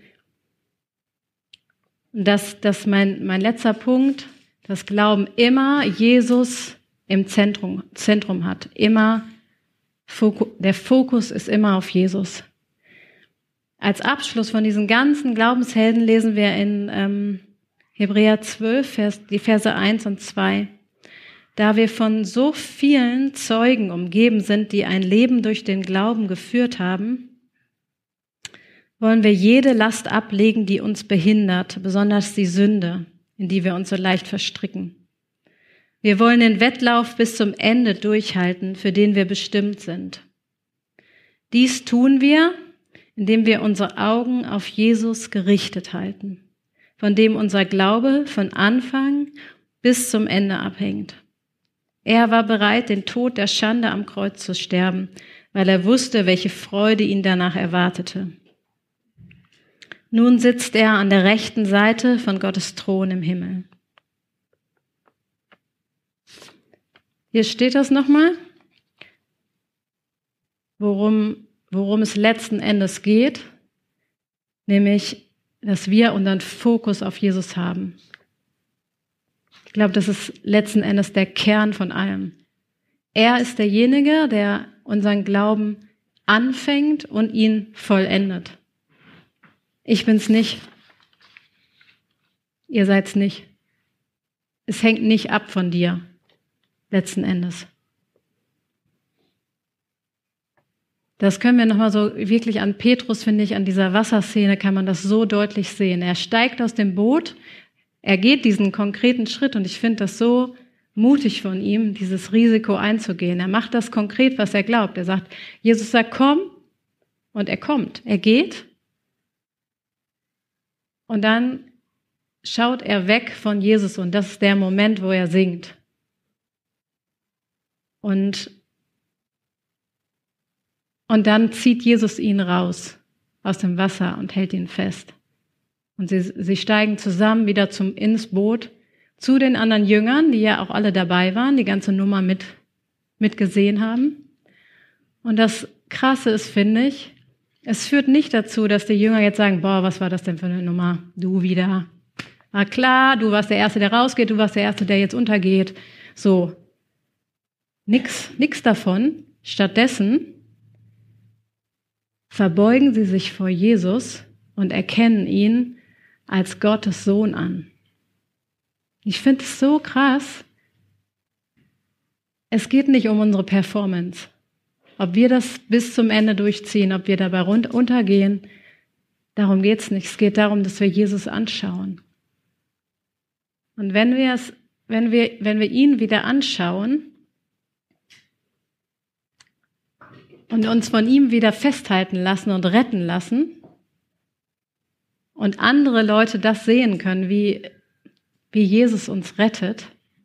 Und das mein letzter Punkt, dass Glauben immer Jesus im Zentrum hat. Immer, der Fokus ist immer auf Jesus. Als Abschluss von diesen ganzen Glaubenshelden lesen wir in Hebräer 12, die Verse 1 und 2. Da wir von so vielen Zeugen umgeben sind, die ein Leben durch den Glauben geführt haben, wollen wir jede Last ablegen, die uns behindert, besonders die Sünde, in die wir uns so leicht verstricken. Wir wollen den Wettlauf bis zum Ende durchhalten, für den wir bestimmt sind. Dies tun wir, indem wir unsere Augen auf Jesus gerichtet halten, von dem unser Glaube von Anfang bis zum Ende abhängt. Er war bereit, den Tod der Schande am Kreuz zu sterben, weil er wusste, welche Freude ihn danach erwartete. Nun sitzt er an der rechten Seite von Gottes Thron im Himmel. Hier steht das nochmal. worum es letzten Endes geht, nämlich, dass wir unseren Fokus auf Jesus haben. Ich glaube, das ist letzten Endes der Kern von allem. Er ist derjenige, der unseren Glauben anfängt und ihn vollendet. Ich bin's nicht. Ihr seid's nicht. Es hängt nicht ab von dir, letzten Endes. Das können wir nochmal so wirklich an Petrus, finde ich, an dieser Wasserszene kann man das so deutlich sehen. Er steigt aus dem Boot, er geht diesen konkreten Schritt und ich finde das so mutig von ihm, dieses Risiko einzugehen. Er macht das konkret, was er glaubt. Er sagt, Jesus sagt, komm, und er kommt. Er geht und dann schaut er weg von Jesus und das ist der Moment, wo er singt. Und dann zieht Jesus ihn raus aus dem Wasser und hält ihn fest. Und sie steigen zusammen wieder ins Boot zu den anderen Jüngern, die ja auch alle dabei waren, die ganze Nummer mitgesehen haben. Und das Krasse ist, finde ich, es führt nicht dazu, dass die Jünger jetzt sagen, boah, was war das denn für eine Nummer? Du wieder. War klar, du warst der Erste, der rausgeht, du warst der Erste, der jetzt untergeht. So. Nix davon. Stattdessen verbeugen sie sich vor Jesus und erkennen ihn als Gottes Sohn an. Ich finde es so krass. Es geht nicht um unsere Performance. Ob wir das bis zum Ende durchziehen, ob wir dabei untergehen, darum geht es nicht. Es geht darum, dass wir Jesus anschauen. Und wenn wir ihn wieder anschauen und uns von ihm wieder festhalten lassen und retten lassen und andere Leute das sehen können, wie Jesus uns rettet,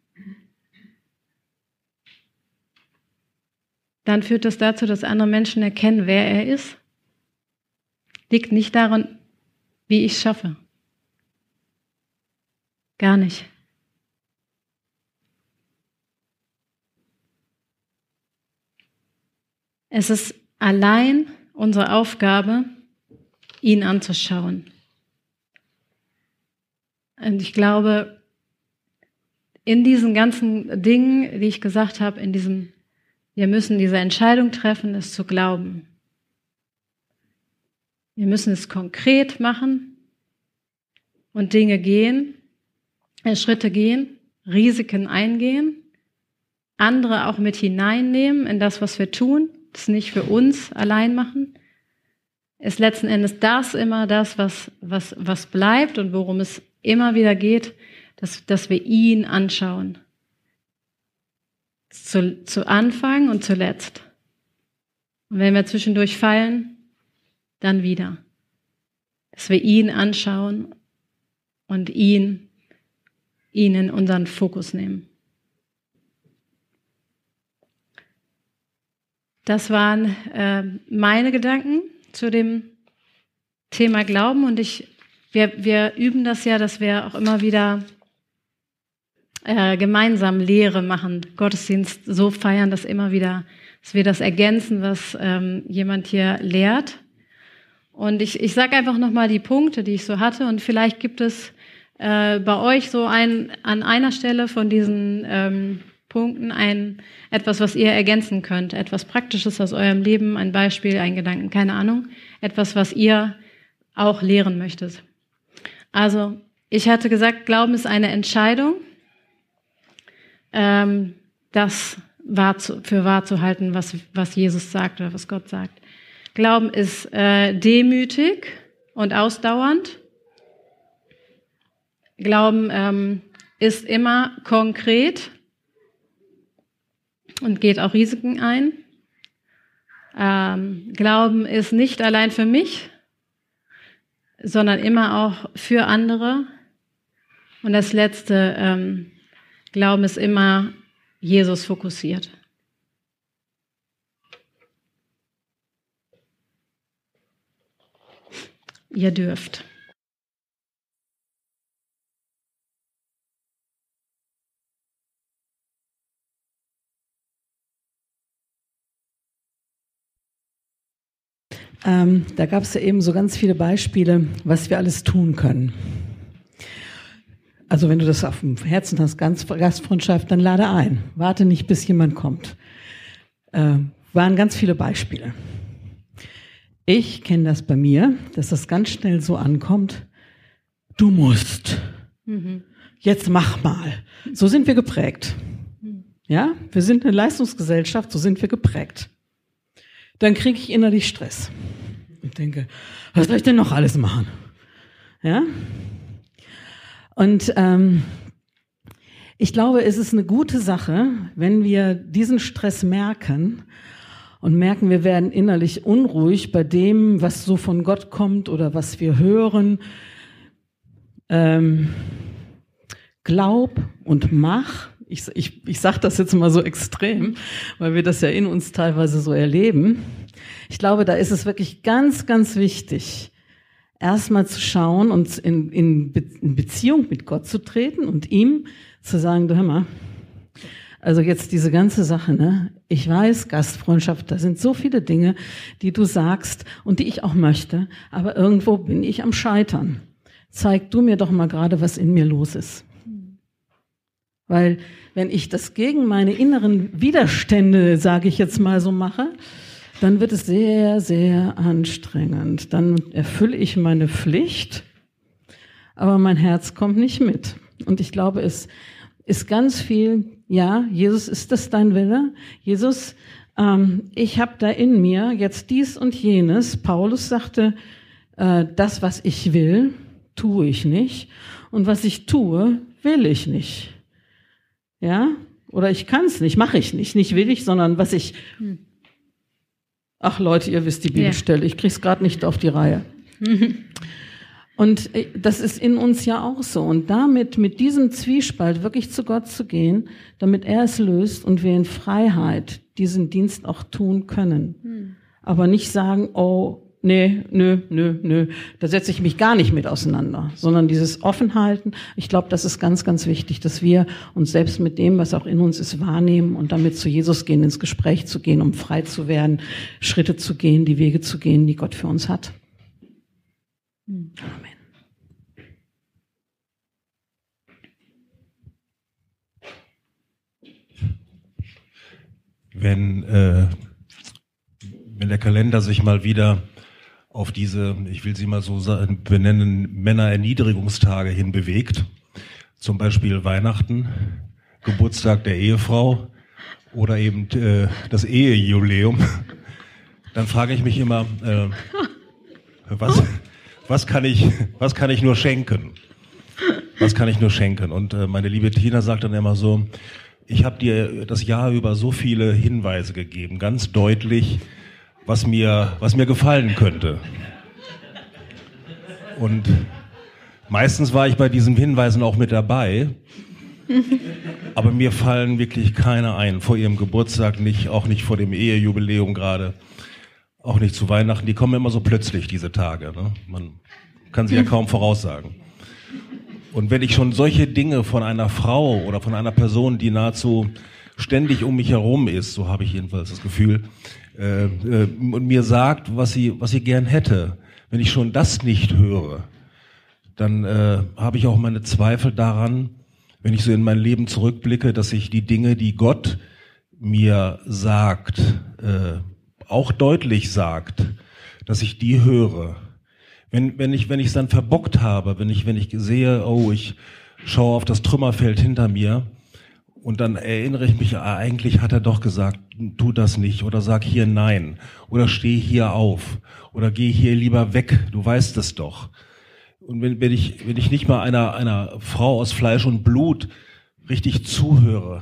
dann führt das dazu, dass andere Menschen erkennen, wer er ist. Liegt nicht daran, wie ich es schaffe. Gar nicht. Es ist allein unsere Aufgabe, ihn anzuschauen. Und ich glaube, in diesen ganzen Dingen, die ich gesagt habe, wir müssen diese Entscheidung treffen, es zu glauben. Wir müssen es konkret machen und Schritte gehen, Risiken eingehen, andere auch mit hineinnehmen in das, was wir tun, es nicht für uns allein machen. Ist letzten Endes das immer das, was bleibt und worum es immer wieder geht, dass wir ihn anschauen. Zu Anfang und zuletzt. Und wenn wir zwischendurch fallen, dann wieder. Dass wir ihn anschauen und ihn in unseren Fokus nehmen. Das waren meine Gedanken zu dem Thema Glauben und wir üben das ja, dass wir auch immer wieder gemeinsam Lehre machen, Gottesdienst so feiern, dass wir das ergänzen, was jemand hier lehrt. Und ich sage einfach nochmal die Punkte, die ich so hatte und vielleicht gibt es bei euch so an einer Stelle von diesen Punkten etwas, was ihr ergänzen könnt, etwas Praktisches aus eurem Leben, ein Beispiel, ein Gedanken, keine Ahnung, etwas, was ihr auch lehren möchtet. Also, ich hatte gesagt, Glauben ist eine Entscheidung, das für wahr zu halten, was Jesus sagt oder was Gott sagt. Glauben ist demütig und ausdauernd. Glauben ist immer konkret und geht auch Risiken ein. Glauben ist nicht allein für mich, sondern immer auch für andere. Und das Letzte, Glauben ist immer Jesus fokussiert. Ihr dürft. Da gab es ja eben so ganz viele Beispiele, was wir alles tun können. Also wenn du das auf dem Herzen hast, Gastfreundschaft, dann lade ein. Warte nicht, bis jemand kommt. Waren ganz viele Beispiele. Ich kenne das bei mir, dass das ganz schnell so ankommt, du musst. Jetzt mach mal. So sind wir geprägt. Ja, wir sind eine Leistungsgesellschaft, so sind wir geprägt. Dann kriege ich innerlich Stress und denke, was soll ich denn noch alles machen? Ja? Und ich glaube, es ist eine gute Sache, wenn wir diesen Stress merken und merken, wir werden innerlich unruhig bei dem, was so von Gott kommt oder was wir hören. Glaub und mach. Ich sage das jetzt mal so extrem, weil wir das ja in uns teilweise so erleben. Ich glaube, da ist es wirklich ganz, ganz wichtig, erstmal zu schauen und in Beziehung mit Gott zu treten und ihm zu sagen, du hör mal, also jetzt diese ganze Sache, ne? Ich weiß, Gastfreundschaft, da sind so viele Dinge, die du sagst und die ich auch möchte, aber irgendwo bin ich am Scheitern. Zeig du mir doch mal gerade, was in mir los ist. Weil wenn ich das gegen meine inneren Widerstände, sage ich jetzt mal so, mache, dann wird es sehr, sehr anstrengend. Dann erfülle ich meine Pflicht, aber mein Herz kommt nicht mit. Und ich glaube, es ist ganz viel, ja, Jesus, ist das dein Wille? Jesus, ich habe da in mir jetzt dies und jenes. Paulus sagte, das, was ich will, tue ich nicht. Und was ich tue, will ich nicht. Ja? Oder ich kann es nicht, mache ich nicht. Nicht will ich, sondern was ich... Ach Leute, ihr wisst die Bibelstelle, ich krieg's gerade nicht auf die Reihe. Und das ist in uns ja auch so. Und damit, mit diesem Zwiespalt wirklich zu Gott zu gehen, damit er es löst und wir in Freiheit diesen Dienst auch tun können. Aber nicht sagen, oh, nö, da setze ich mich gar nicht mit auseinander, sondern dieses Offenhalten. Ich glaube, das ist ganz, ganz wichtig, dass wir uns selbst mit dem, was auch in uns ist, wahrnehmen und damit zu Jesus gehen, ins Gespräch zu gehen, um frei zu werden, Schritte zu gehen, die Wege zu gehen, die Gott für uns hat. Amen. Wenn der Kalender sich mal wieder auf diese, ich will sie mal so benennen, Männererniedrigungstage hin bewegt, zum Beispiel Weihnachten, Geburtstag der Ehefrau oder eben das Ehejubiläum, dann frage ich mich immer, was kann ich nur schenken? Was kann ich nur schenken? Und meine liebe Tina sagt dann immer so, ich habe dir das Jahr über so viele Hinweise gegeben, ganz deutlich, was mir gefallen könnte. Und meistens war ich bei diesen Hinweisen auch mit dabei, aber mir fallen wirklich keine ein. Vor ihrem Geburtstag nicht, auch nicht vor dem Ehejubiläum gerade, auch nicht zu Weihnachten. Die kommen immer so plötzlich, diese Tage. Ne? Man kann sie ja kaum voraussagen. Und wenn ich schon solche Dinge von einer Frau oder von einer Person, die nahezu ständig um mich herum ist, so habe ich jedenfalls das Gefühl, und mir sagt, was sie gern hätte, wenn ich schon das nicht höre, dann habe ich auch meine Zweifel daran, wenn ich so in mein Leben zurückblicke, dass ich die Dinge, die Gott mir sagt, auch deutlich sagt, dass ich die höre. Wenn ich es dann verbockt habe, wenn ich sehe, oh, ich schaue auf das Trümmerfeld hinter mir, und dann erinnere ich mich, eigentlich hat er doch gesagt, tu das nicht oder sag hier nein oder steh hier auf oder geh hier lieber weg, du weißt es doch. Und wenn ich nicht mal einer Frau aus Fleisch und Blut richtig zuhöre,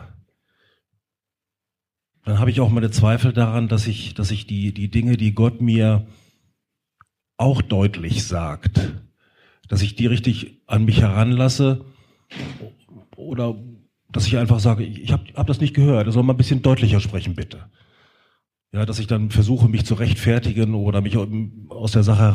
dann habe ich auch meine Zweifel daran, dass ich die Dinge, die Gott mir auch deutlich sagt, dass ich die richtig an mich heranlasse oder dass ich einfach sage, ich hab das nicht gehört, er soll mal ein bisschen deutlicher sprechen, bitte. Ja, dass ich dann versuche, mich zu rechtfertigen oder mich aus der Sache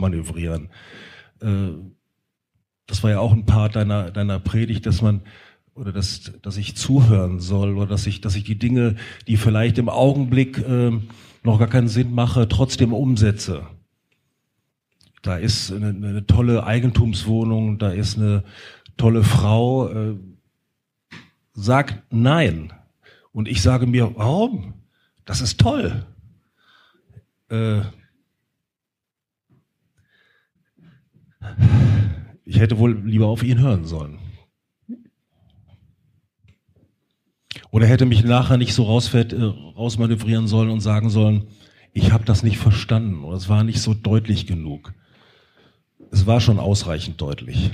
herauszumanövrieren. Das war ja auch ein Part deiner Predigt, dass man oder dass ich zuhören soll oder dass ich die Dinge, die vielleicht im Augenblick noch gar keinen Sinn mache, trotzdem umsetze. Da ist eine tolle Eigentumswohnung, da ist eine tolle Frau, sagt nein. Und ich sage mir, warum? Das ist toll. Ich hätte wohl lieber auf ihn hören sollen. Oder hätte mich nachher nicht so rausmanövrieren sollen und sagen sollen, ich habe das nicht verstanden oder es war nicht so deutlich genug. Es war schon ausreichend deutlich.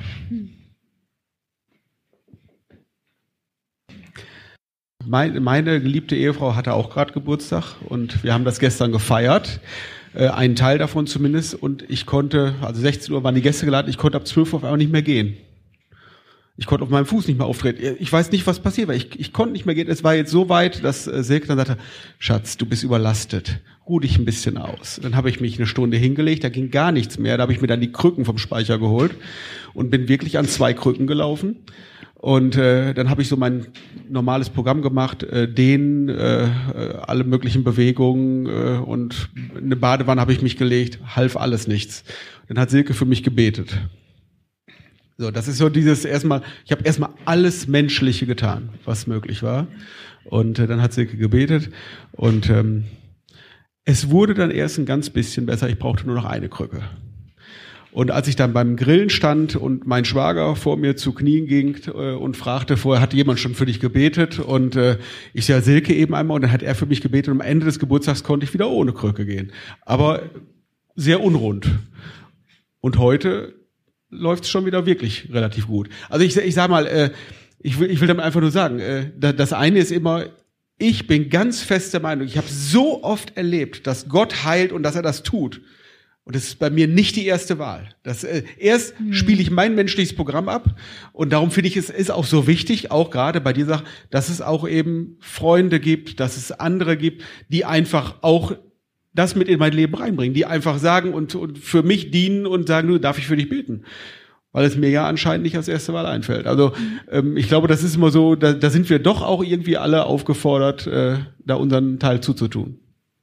Meine geliebte Ehefrau hatte auch gerade Geburtstag und wir haben das gestern gefeiert. Einen Teil davon zumindest. Und ich konnte, also 16 Uhr waren die Gäste geladen, ich konnte ab 12 Uhr auf einmal nicht mehr gehen. Ich konnte auf meinem Fuß nicht mehr auftreten. Ich weiß nicht, was passiert war. Ich konnte nicht mehr gehen. Es war jetzt so weit, dass Silke dann sagte, Schatz, du bist überlastet. Ruh dich ein bisschen aus. Dann habe ich mich eine Stunde hingelegt, da ging gar nichts mehr. Da habe ich mir dann die Krücken vom Speicher geholt und bin wirklich an 2 Krücken gelaufen. Und dann habe ich so mein normales Programm gemacht, alle möglichen Bewegungen und in eine Badewanne habe ich mich gelegt, half alles nichts. Dann hat Silke für mich gebetet. So, das ist so dieses ich habe erstmal alles Menschliche getan, was möglich war. Und dann hat Silke gebetet und es wurde dann erst ein ganz bisschen besser, ich brauchte nur noch eine Krücke. Und als ich dann beim Grillen stand und mein Schwager vor mir zu Knien ging und fragte, vorher hat jemand schon für dich gebetet und ich sah Silke eben einmal und dann hat er für mich gebetet und am Ende des Geburtstags konnte ich wieder ohne Krücke gehen. Aber sehr unrund. Und heute läuft es schon wieder wirklich relativ gut. Also ich sag mal, ich will damit einfach nur sagen, das eine ist immer, ich bin ganz fest der Meinung, ich habe so oft erlebt, dass Gott heilt und dass er das tut. Und das ist bei mir nicht die erste Wahl. Erst spiele ich mein menschliches Programm ab und darum finde ich, es ist auch so wichtig, auch gerade bei dieser Sache, dass es auch eben Freunde gibt, dass es andere gibt, die einfach auch das mit in mein Leben reinbringen, die einfach sagen und für mich dienen und sagen, du, darf ich für dich beten? Weil es mir ja anscheinend nicht als erste Wahl einfällt. Also ich glaube, das ist immer so, da sind wir doch auch irgendwie alle aufgefordert, da unseren Teil zuzutun.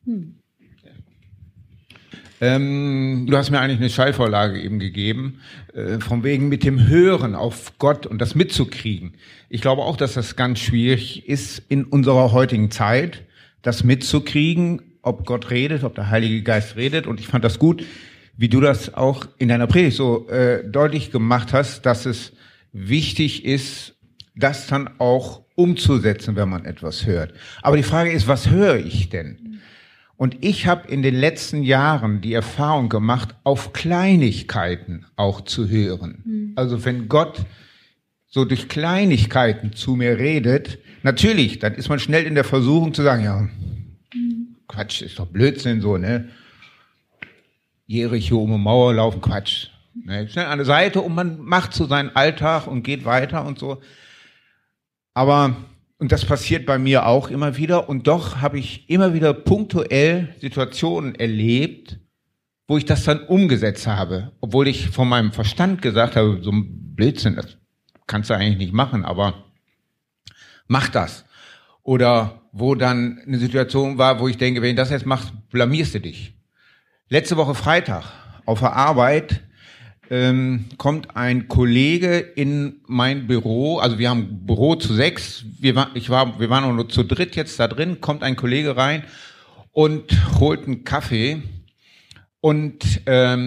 Du hast mir eigentlich eine Schallvorlage eben gegeben, von wegen mit dem Hören auf Gott und das mitzukriegen. Ich glaube auch, dass das ganz schwierig ist in unserer heutigen Zeit, das mitzukriegen, ob Gott redet, ob der Heilige Geist redet. Und ich fand das gut, wie du das auch in deiner Predigt so deutlich gemacht hast, dass es wichtig ist, das dann auch umzusetzen, wenn man etwas hört. Aber die Frage ist, was höre ich denn? Und ich habe in den letzten Jahren die Erfahrung gemacht, auf Kleinigkeiten auch zu hören. Also wenn Gott so durch Kleinigkeiten zu mir redet, natürlich, dann ist man schnell in der Versuchung zu sagen, ja, Quatsch, ist doch Blödsinn so, ne? Jericho um eine Mauer laufen, Quatsch. Ne? Schnell an der Seite und man macht so seinen Alltag und geht weiter und so. Aber und das passiert bei mir auch immer wieder. Und doch habe ich immer wieder punktuell Situationen erlebt, wo ich das dann umgesetzt habe. Obwohl ich von meinem Verstand gesagt habe, so ein Blödsinn, das kannst du eigentlich nicht machen, aber mach das. Oder wo dann eine Situation war, wo ich denke, wenn du das jetzt machst, blamierst du dich. Letzte Woche Freitag auf der Arbeit kommt ein Kollege in mein Büro, also wir haben ein Büro zu 6, wir waren nur zu dritt jetzt da drin, kommt ein Kollege rein und holt einen Kaffee und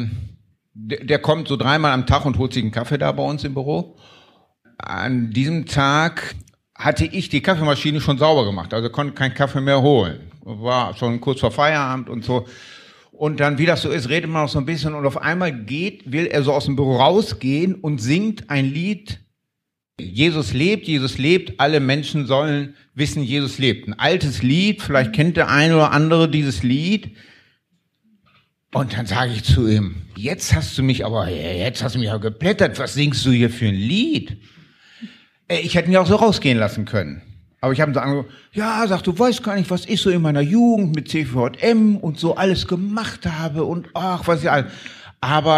der kommt so 3-mal am Tag und holt sich einen Kaffee da bei uns im Büro. An diesem Tag hatte ich die Kaffeemaschine schon sauber gemacht, also konnte keinen Kaffee mehr holen. War schon kurz vor Feierabend und so. Und dann, wie das so ist, redet man noch so ein bisschen und auf einmal will er so aus dem Büro rausgehen und singt ein Lied. Jesus lebt, alle Menschen sollen wissen, Jesus lebt. Ein altes Lied, vielleicht kennt der eine oder andere dieses Lied. Und dann sage ich zu ihm, jetzt hast du mich aber geplättert, was singst du hier für ein Lied? Ich hätte ihn ja auch so rausgehen lassen können. Aber ich habe ihm so angeguckt, ja, sagt, du weißt gar nicht, was ich so in meiner Jugend mit CVJM und so alles gemacht habe und ach, was ich alles. Aber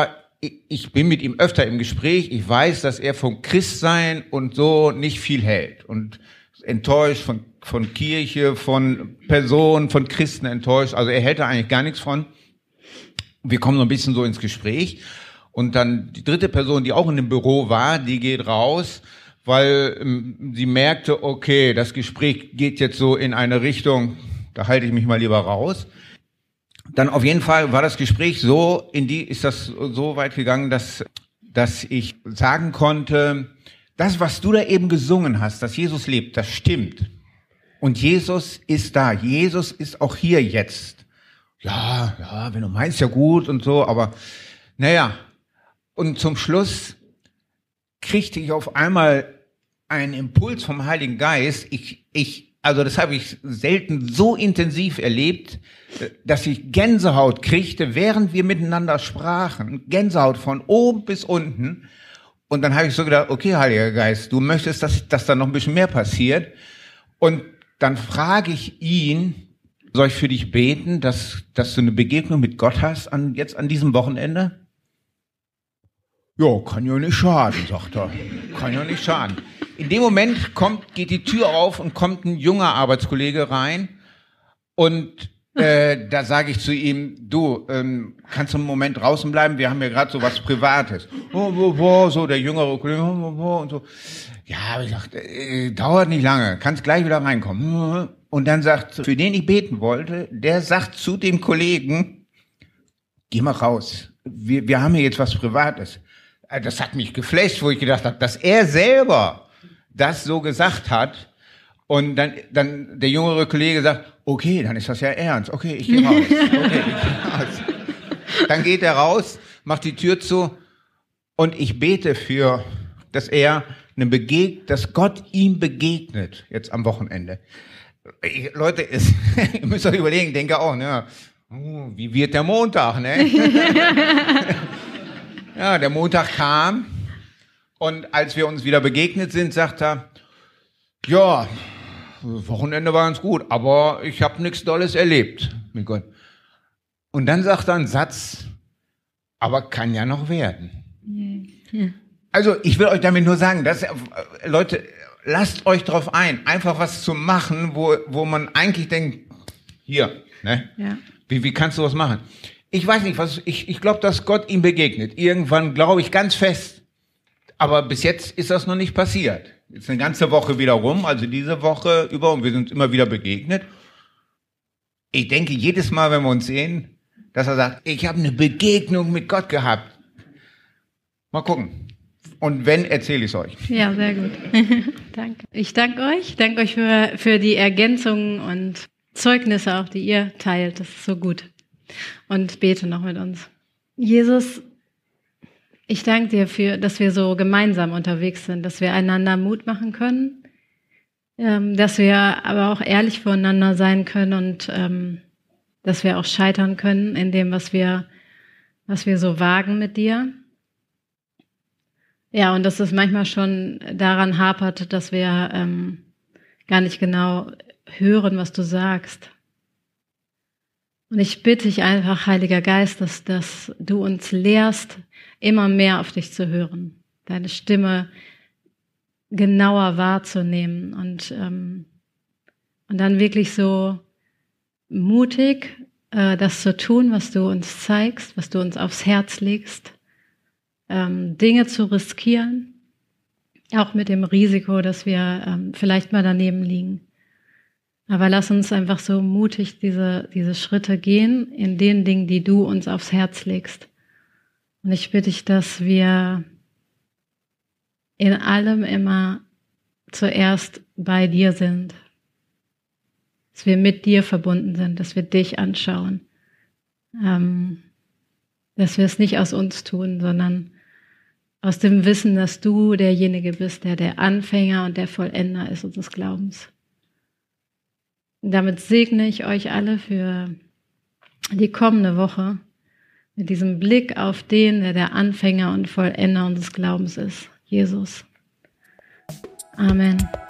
ich bin mit ihm öfter im Gespräch. Ich weiß, dass er vom Christsein und so nicht viel hält und enttäuscht von Kirche, von Personen, von Christen enttäuscht. Also er hält da eigentlich gar nichts von. Wir kommen so ein bisschen so ins Gespräch. Und dann die dritte Person, die auch in dem Büro war, die geht raus, weil sie merkte, okay, das Gespräch geht jetzt so in eine Richtung, da halte ich mich mal lieber raus. Dann auf jeden Fall war das Gespräch ist das so weit gegangen, dass ich sagen konnte, das, was du da eben gesungen hast, dass Jesus lebt, das stimmt. Und Jesus ist da. Jesus ist auch hier jetzt. Ja, wenn du meinst, ja gut und so, aber naja. Und zum Schluss kriegte ich auf einmal einen Impuls vom Heiligen Geist. Also das habe ich selten so intensiv erlebt, dass ich Gänsehaut kriegte, während wir miteinander sprachen. Gänsehaut von oben bis unten. Und dann habe ich so gedacht, okay, Heiliger Geist, du möchtest, dass da noch ein bisschen mehr passiert. Und dann frage ich ihn, soll ich für dich beten, dass du eine Begegnung mit Gott hast jetzt an diesem Wochenende? Ja, kann ja nicht schaden, sagt er. Kann ja nicht schaden. In dem Moment geht die Tür auf und kommt ein junger Arbeitskollege rein. Und da sage ich zu ihm, du, kannst du einen Moment draußen bleiben? Wir haben ja gerade so was Privates. So der jüngere Kollege, und so. Ja, aber ich dachte, dauert nicht lange, kannst gleich wieder reinkommen. Und dann sagt, für den ich beten wollte, der sagt zu dem Kollegen, geh mal raus, wir haben hier jetzt was Privates. Das hat mich geflasht, wo ich gedacht habe, dass er selber das so gesagt hat. Und dann der jüngere Kollege sagt, okay, dann ist das ja ernst. Okay, ich gehe raus. Dann geht er raus, macht die Tür zu und ich bete dass dass Gott ihm begegnet jetzt am Wochenende. Leute, ihr müsst euch überlegen, denke auch, ne? Wie wird der Montag, ne? Ja, der Montag kam und als wir uns wieder begegnet sind, sagt er, ja, Wochenende war ganz gut, aber ich habe nichts Dolles erlebt mit Gott. Und dann sagt er einen Satz, aber kann ja noch werden. Ja. Also ich will euch damit nur sagen, Leute, lasst euch drauf ein, einfach was zu machen, wo man eigentlich denkt, hier, ne? Ja. Wie kannst du was machen? Ich weiß nicht, ich glaube, dass Gott ihm begegnet. Irgendwann glaube ich ganz fest. Aber bis jetzt ist das noch nicht passiert. Jetzt eine ganze Woche wieder rum, also diese Woche über, und wir sind immer wieder begegnet. Ich denke jedes Mal, wenn wir uns sehen, dass er sagt, ich habe eine Begegnung mit Gott gehabt. Mal gucken. Und wenn, erzähle ich es euch. Ja, sehr gut. Danke. Ich danke euch. Danke euch für die Ergänzungen und Zeugnisse auch, die ihr teilt. Das ist so gut. Und bete noch mit uns. Jesus, ich danke dir dafür, dass wir so gemeinsam unterwegs sind, dass wir einander Mut machen können, dass wir aber auch ehrlich voneinander sein können und dass wir auch scheitern können in dem, was wir so wagen mit dir. Ja, und dass es manchmal schon daran hapert, dass wir gar nicht genau hören, was du sagst. Und ich bitte dich einfach, Heiliger Geist, dass du uns lehrst, immer mehr auf dich zu hören, deine Stimme genauer wahrzunehmen und dann wirklich so mutig das zu tun, was du uns zeigst, was du uns aufs Herz legst, Dinge zu riskieren, auch mit dem Risiko, dass wir vielleicht mal daneben liegen. Aber lass uns einfach so mutig diese Schritte gehen in den Dingen, die du uns aufs Herz legst. Und ich bitte dich, dass wir in allem immer zuerst bei dir sind. Dass wir mit dir verbunden sind, dass wir dich anschauen. Dass wir es nicht aus uns tun, sondern aus dem Wissen, dass du derjenige bist, der Anfänger und der Vollender ist unseres Glaubens. Und damit segne ich euch alle für die kommende Woche mit diesem Blick auf den, der Anfänger und Vollender unseres Glaubens ist, Jesus. Amen.